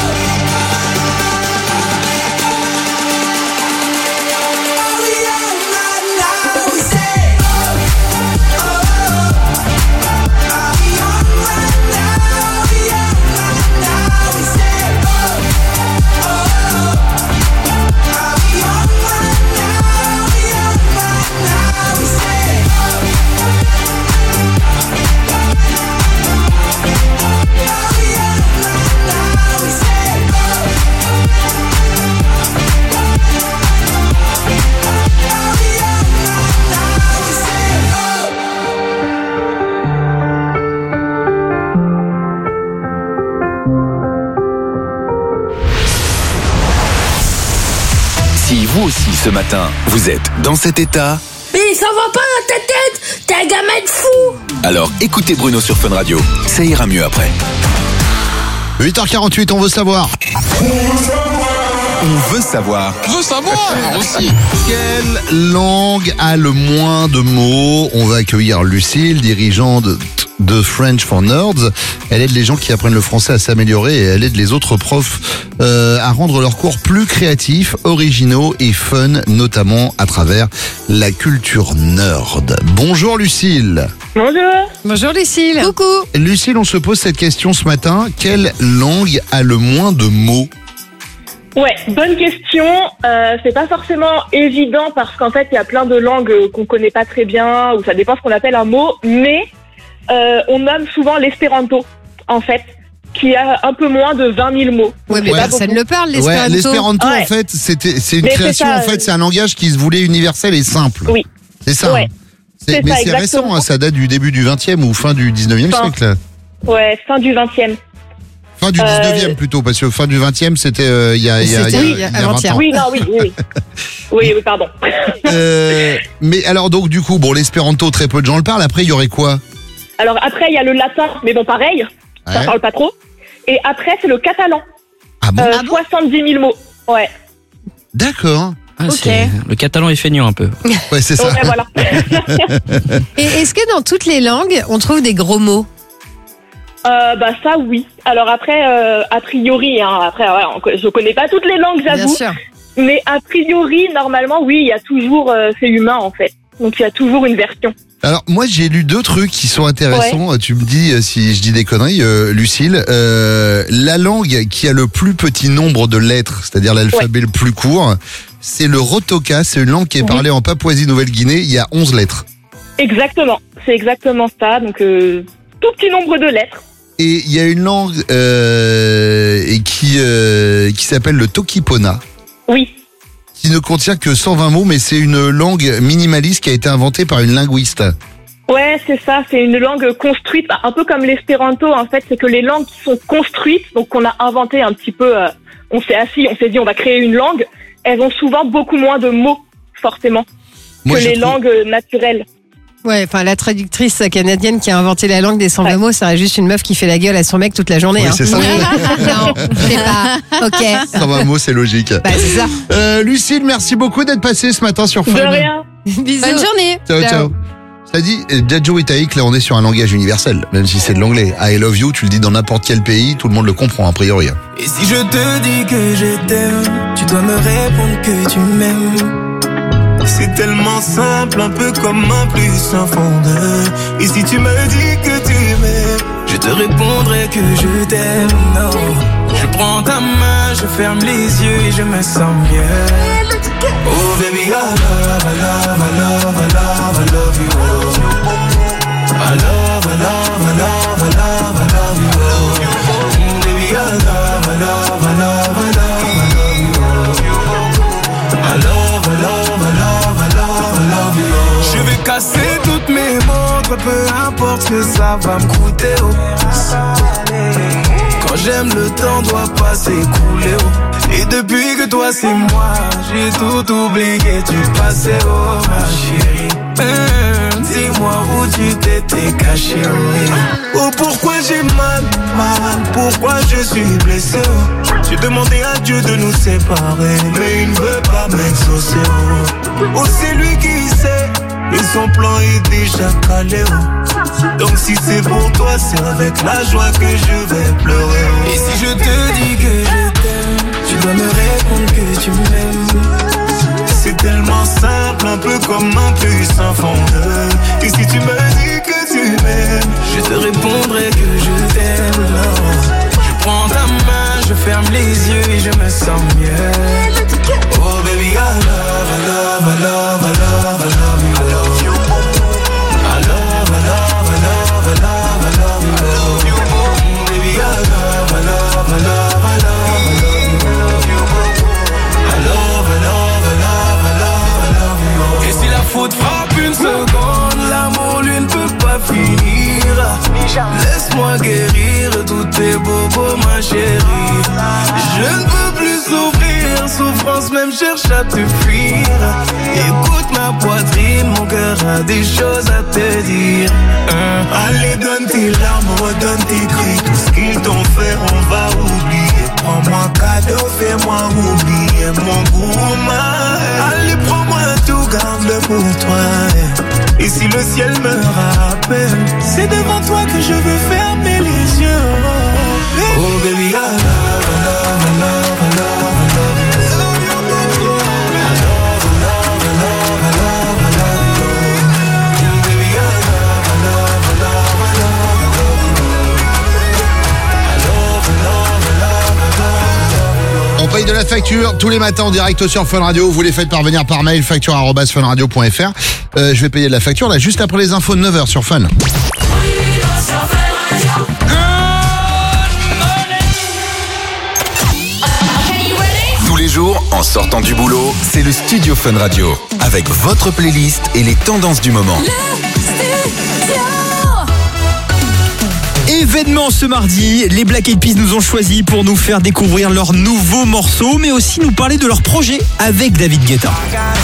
Si vous aussi ce matin, vous êtes dans cet état, mais ça va pas dans ta tête, t'es un gamin de fou. alors écoutez Bruno sur Fun Radio, ça ira mieux après. huit heures quarante-huit, on veut savoir. On veut savoir. Je veux savoir aussi. Quelle langue a le moins de mots? On va accueillir Lucille, dirigeante de, de French for Nerds. Elle aide les gens qui apprennent le français à s'améliorer et elle aide les autres profs euh, à rendre leurs cours plus créatifs, originaux et fun, notamment à travers la culture nerd. Bonjour Lucille. Bonjour. Bonjour Lucille. Coucou. Lucille, on se pose cette question ce matin. Quelle langue a le moins de mots? Ouais, bonne question. Euh, c'est pas forcément évident parce qu'en fait, il y a plein de langues qu'on connaît pas très bien ou ça dépend ce qu'on appelle un mot, mais euh, on nomme souvent l'espéranto, en fait, qui a un peu moins de vingt mille mots. Ouais, mais Ouais. personne ne parle, l'espéranto. Ouais, l'espéranto Ouais. en fait, c'était c'est une Mais c'est création ça, en fait, euh, c'est un langage qui se voulait universel et simple. Oui. C'est ça. Ouais. hein. C'est- C'est mais ça, c'est récent, exactement. hein, ça date du début du vingtième ou fin du dix-neuvième Fin. siècle. Ouais, fin du vingtième. Fin du Euh, dix-neuvième plutôt, parce que fin du vingtième c'était euh, il y a, il y a, il y a- C'était il y a vingt avant-hier. ans. Oui, non, oui, oui, oui. Oui, oui, pardon. Euh, mais alors donc du coup, bon, l'espéranto, très peu de gens le parlent. Après, il y aurait quoi? Alors après, il y a le latin, mais bon, pareil, ça Ouais. parle pas trop. Et après, c'est le catalan. Ah bon? Euh, soixante-dix mille mots. Ouais. D'accord. Ah, Ok. c'est- Le catalan est feignant un peu. Ouais, c'est ça. Ouais, voilà. Et est-ce que dans toutes les langues, on trouve des gros mots? Euh, bah ça oui. Alors après, euh, a priori, hein, après, ouais, on- je connais pas toutes les langues, Bien j'avoue. sûr. Mais a priori, normalement, oui, il y a toujours, euh, c'est humain en fait. Donc il y a toujours une version. Alors moi j'ai lu deux trucs qui sont intéressants. Tu me dis euh, si je dis des conneries, euh, Lucille. Euh, la langue qui a le plus petit nombre de lettres, c'est-à-dire l'alphabet le plus court, c'est le Rotoka. C'est une langue qui est parlée en Papouasie-Nouvelle-Guinée. Il y a onze lettres. Exactement. C'est exactement ça. Donc euh, tout petit nombre de lettres. Et il y a une langue euh, et qui euh, qui s'appelle le Tokipona, Oui. qui ne contient que cent vingt mots, mais c'est une langue minimaliste qui a été inventée par une linguiste. Ouais, c'est ça. C'est une langue construite, bah, un peu comme l'espéranto. En fait, c'est que les langues qui sont construites, donc qu'on a inventé un petit peu. Euh, on s'est assis, on s'est dit, on va créer une langue. Elles ont souvent beaucoup moins de mots, forcément, Moi, que je les trouve- langues naturelles. Ouais, enfin, la traductrice canadienne qui a inventé la langue des cent vingt Ouais. mots, ça serait juste une meuf qui fait la gueule à son mec toute la journée. Oui, hein. c'est ça. Non, c'est pas. Ok. cent vingt mots, c'est logique. Bah, c'est ça. Euh, Lucille, merci beaucoup d'être passée ce matin sur Fun. De rien. Bisous. Bonne journée. Ciao, ciao. Ça dit, Dadjo et Taïk, là on est sur un langage universel, même si c'est de l'anglais. I love you, tu le dis dans n'importe quel pays, tout le monde le comprend a priori. Et si je te dis que je t'aime, tu dois me répondre que tu m'aimes. C'est tellement simple, un peu comme un plus un fond de. Et si tu me dis que tu m'aimes, je te répondrai que je t'aime. Non, je prends ta main, je ferme les yeux et je me sens mieux. Oh baby, I love, I love, I love, I love, I love you. I love, I love, I love, I love, I love you. Mm, baby, I love, I love, I love, I love, I love you. I love, I love, I love, I love, I love you. Je vais casser toutes mes montres, peu importe ce que ça va me coûter. Oh. Quand j'aime, le temps doit pas s'écouler. Oh. Et depuis que toi c'est moi, j'ai tout oublié, tu passais oh ma chérie. Hum, dis-moi où tu t'étais caché, oui. Oh pourquoi j'ai mal, mal, pourquoi je suis blessé, oh. J'ai demandé à Dieu de nous séparer, mais il ne veut pas m'exaucer, oh. Oh c'est lui qui sait, et son plan est déjà calé, oh. Donc si c'est pour toi, c'est avec la joie que je vais pleurer, oh. Et si je te dis que je t'aime, tu dois me répondre que tu m'aimes. C'est tellement simple, un peu comme un puissant fondeur. Et si tu me dis que tu m'aimes, je te répondrai que je t'aime. Non. Je prends ta main, je ferme les yeux et je me sens mieux. Oh baby, I love, I love, I love, I love, I love you. I love you. I love, I love, I love, I love, I love you. I love you. Baby, I love, I love, I love, I love, I love you. I love, I love, I love, I love, I love you. Et si la faute frappe une seconde, l'amour lui ne peut pas finir. Laisse-moi guérir tous tes bobos, ma chérie. Je ne peux plus souffrir, souffrance même cherche à te fuir. Écoute ma poitrine, mon cœur a des choses à te dire. hein. Allez donne tes larmes, donne tes cris. Tout ce qu'ils t'ont fait on va oublier. Prends-moi cadeau, fais-moi oublier mon gourmand. Allez prends-moi tout, garde-le pour toi. Et si le ciel me rappelle, c'est devant toi que je veux fermer les yeux. Oh baby, I love, I love, I love, I love, I love you. I love, I love, I love, I love, I love you. Baby, I love, I love, I love, I love, I love you. I love, I love, I love, I love, I love you. On paye de la facture tous les matins en direct sur Fun Radio. Vous les faites parvenir par mail, facture arobase fun radio point f r. Euh, je vais payer de la facture là juste après les infos de neuf heures sur Fun. Tous les jours, en sortant du boulot, c'est le Studio Fun Radio. Avec votre playlist et les tendances du moment. Événement ce mardi, les Black Eyed Peas nous ont choisi pour nous faire découvrir leurs nouveaux morceaux, mais aussi nous parler de leur projet avec David Guetta.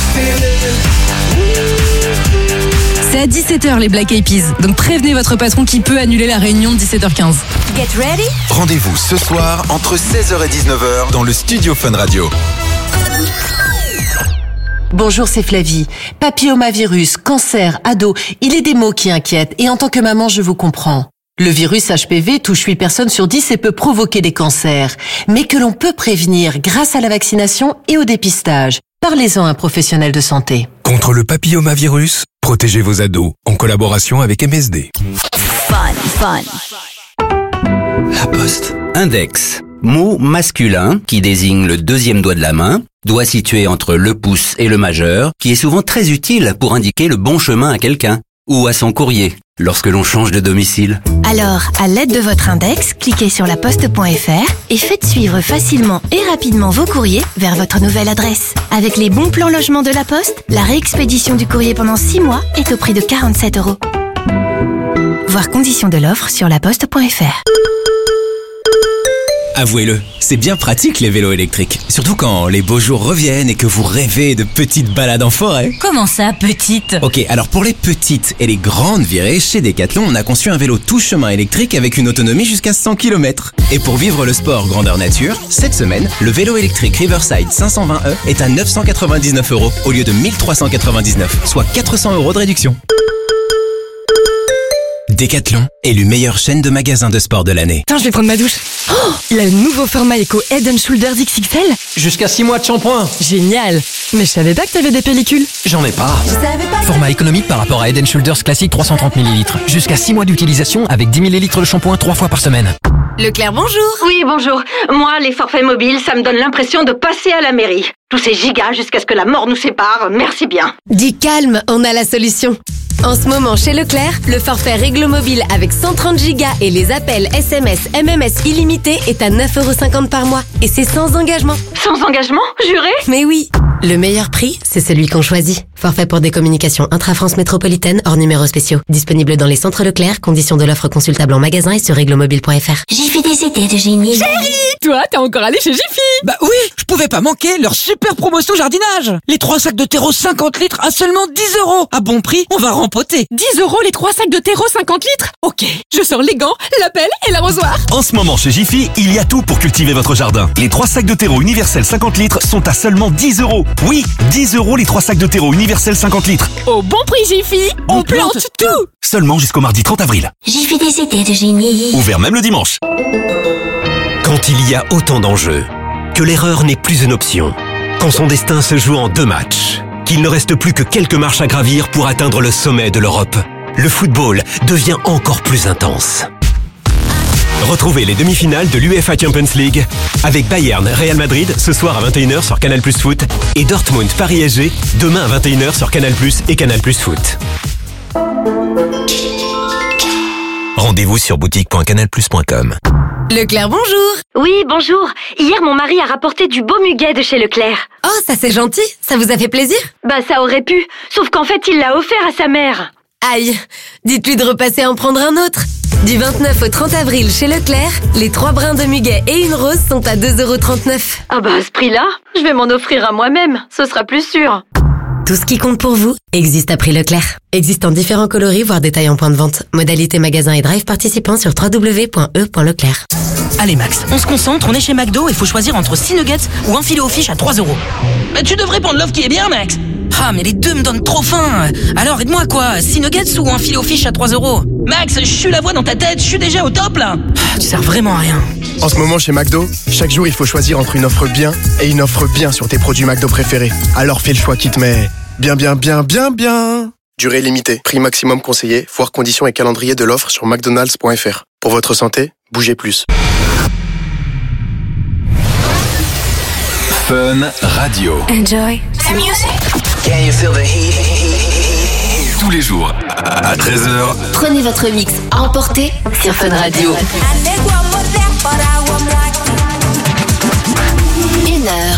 C'est à dix-sept heures les Black Eyed Peas, donc prévenez votre patron qui peut annuler la réunion de dix-sept heures quinze. Get ready. Rendez-vous ce soir entre seize heures et dix-neuf heures dans le Studio Fun Radio. Bonjour, c'est Flavie. Papillomavirus, cancer, ado, il est des mots qui inquiètent et en tant que maman, je vous comprends. Le virus H P V touche huit personnes sur dix et peut provoquer des cancers, mais que l'on peut prévenir grâce à la vaccination et au dépistage. Parlez-en à un professionnel de santé. Contre le papillomavirus, protégez vos ados en collaboration avec M S D. Fun, fun. La Poste. Index. Mot masculin qui désigne le deuxième doigt de la main, doigt situé entre le pouce et le majeur, qui est souvent très utile pour indiquer le bon chemin à quelqu'un ou à son courrier lorsque l'on change de domicile. Alors, à l'aide de votre index, cliquez sur laposte point f r et faites suivre facilement et rapidement vos courriers vers votre nouvelle adresse. Avec les bons plans logement de la Poste, la réexpédition du courrier pendant six mois est au prix de quarante-sept euros. Voir conditions de l'offre sur laposte point f r. Avouez-le, c'est bien pratique les vélos électriques. Surtout quand les beaux jours reviennent et que vous rêvez de petites balades en forêt. Comment ça, petite? Ok, alors pour les petites et les grandes virées, chez Decathlon, on a conçu un vélo tout chemin électrique avec une autonomie jusqu'à cent kilomètres. Et pour vivre le sport grandeur nature, cette semaine, le vélo électrique Riverside cinq cent vingt E est à neuf cent quatre-vingt-dix-neuf euros au lieu de mille trois cent quatre-vingt-dix-neuf, soit quatre cents euros de réduction. Decathlon, élu meilleure chaîne de magasins de sport de l'année. Tiens, je vais prendre ma douche. Oh, le nouveau format Eco Head and Shoulders X X L. Jusqu'à six mois de shampoing. Génial. Mais je savais pas que t'avais des pellicules. J'en ai pas. pas Format économique par rapport à Head and Shoulders classique trois cent trente millilitres. Jusqu'à six mois d'utilisation avec dix millilitres de shampoing trois fois par semaine. Leclerc, bonjour. Oui, bonjour. Moi, les forfaits mobiles, ça me donne l'impression de passer à la mairie. Tous ces gigas jusqu'à ce que la mort nous sépare, merci bien. Dis calme, on a la solution. En ce moment, chez Leclerc, le forfait Réglo Mobile avec cent trente gigas et les appels S M S, M M S illimités est à neuf euros cinquante par mois. Et c'est sans engagement. Sans engagement, juré? Mais oui. Le meilleur prix, c'est celui qu'on choisit. Forfait pour des communications intra-France métropolitaine hors numéros spéciaux. Disponible dans les centres Leclerc. Conditions de l'offre consultable en magasin et sur réglomobile point f r. J'ai fait des idées de génie. Chérie, toi, t'es encore allé chez Jiffy? Bah oui, je pouvais pas manquer leur super promotion jardinage. Les trois sacs de terreau cinquante litres à seulement dix euros. À bon prix, on va rempoter. dix euros les trois sacs de terreau cinquante litres? Ok, je sors les gants, la pelle et l'arrosoir. En ce moment chez Jiffy, il y a tout pour cultiver votre jardin. Les trois sacs de terreau universel cinquante litres sont à seulement dix euros. Oui, dix euros les trois sacs de terreau universel cinquante litres. Au bon prix Jiffy, on, on plante, plante tout. Seulement jusqu'au mardi trente avril. J'ai fait des idées de génie. Ouvert même le dimanche. Quand il y a autant d'enjeux, que l'erreur n'est plus une option, quand son destin se joue en deux matchs, qu'il ne reste plus que quelques marches à gravir pour atteindre le sommet de l'Europe, le football devient encore plus intense. Retrouvez les demi-finales de l'UEFA Champions League avec Bayern Real Madrid ce soir à vingt et une heures sur Canal plus Foot et Dortmund Paris S G demain à vingt et une heures sur Canal plus et Canal plus Foot. Rendez-vous sur boutique point canal plus point com. Leclerc, bonjour. Oui, bonjour. Hier, mon mari a rapporté du beau muguet de chez Leclerc. Oh, ça c'est gentil. Ça vous a fait plaisir? Bah, ça aurait pu. Sauf qu'en fait, il l'a offert à sa mère. Aïe. Dites-lui de repasser en prendre un autre. Du vingt-neuf au trente avril chez Leclerc, les trois brins de muguet et une rose sont à deux euros trente-neuf. Ah bah, à ce prix-là, je vais m'en offrir à moi-même. Ce sera plus sûr. Tout ce qui compte pour vous existe à prix Leclerc. Existe en différents coloris, voire détails en point de vente. Modalité magasin et drive participants sur w w w point e point leclerc. Allez Max, on se concentre, on est chez McDo et faut choisir entre six nuggets ou un filet aux fiches à trois euros. Bah tu devrais prendre l'offre qui est bien Max. Ah mais les deux me donnent trop faim. Alors aide-moi quoi, six nuggets ou un filet aux fiches à trois euros? Max, je suis la voix dans ta tête, je suis déjà au top là. Tu sers vraiment à rien. En ce moment chez McDo, chaque jour il faut choisir entre une offre bien et une offre bien sur tes produits McDo préférés. Alors fais le choix qui te met bien bien bien bien bien. Durée limitée, prix maximum conseillé, voire conditions et calendrier de l'offre sur mcdonalds point f r. Pour votre santé, bougez plus. Fun Radio. Enjoy the music. Can you feel the heat? Tous les jours à treize heures. Prenez votre mix à emporter sur Fun Radio. Une heure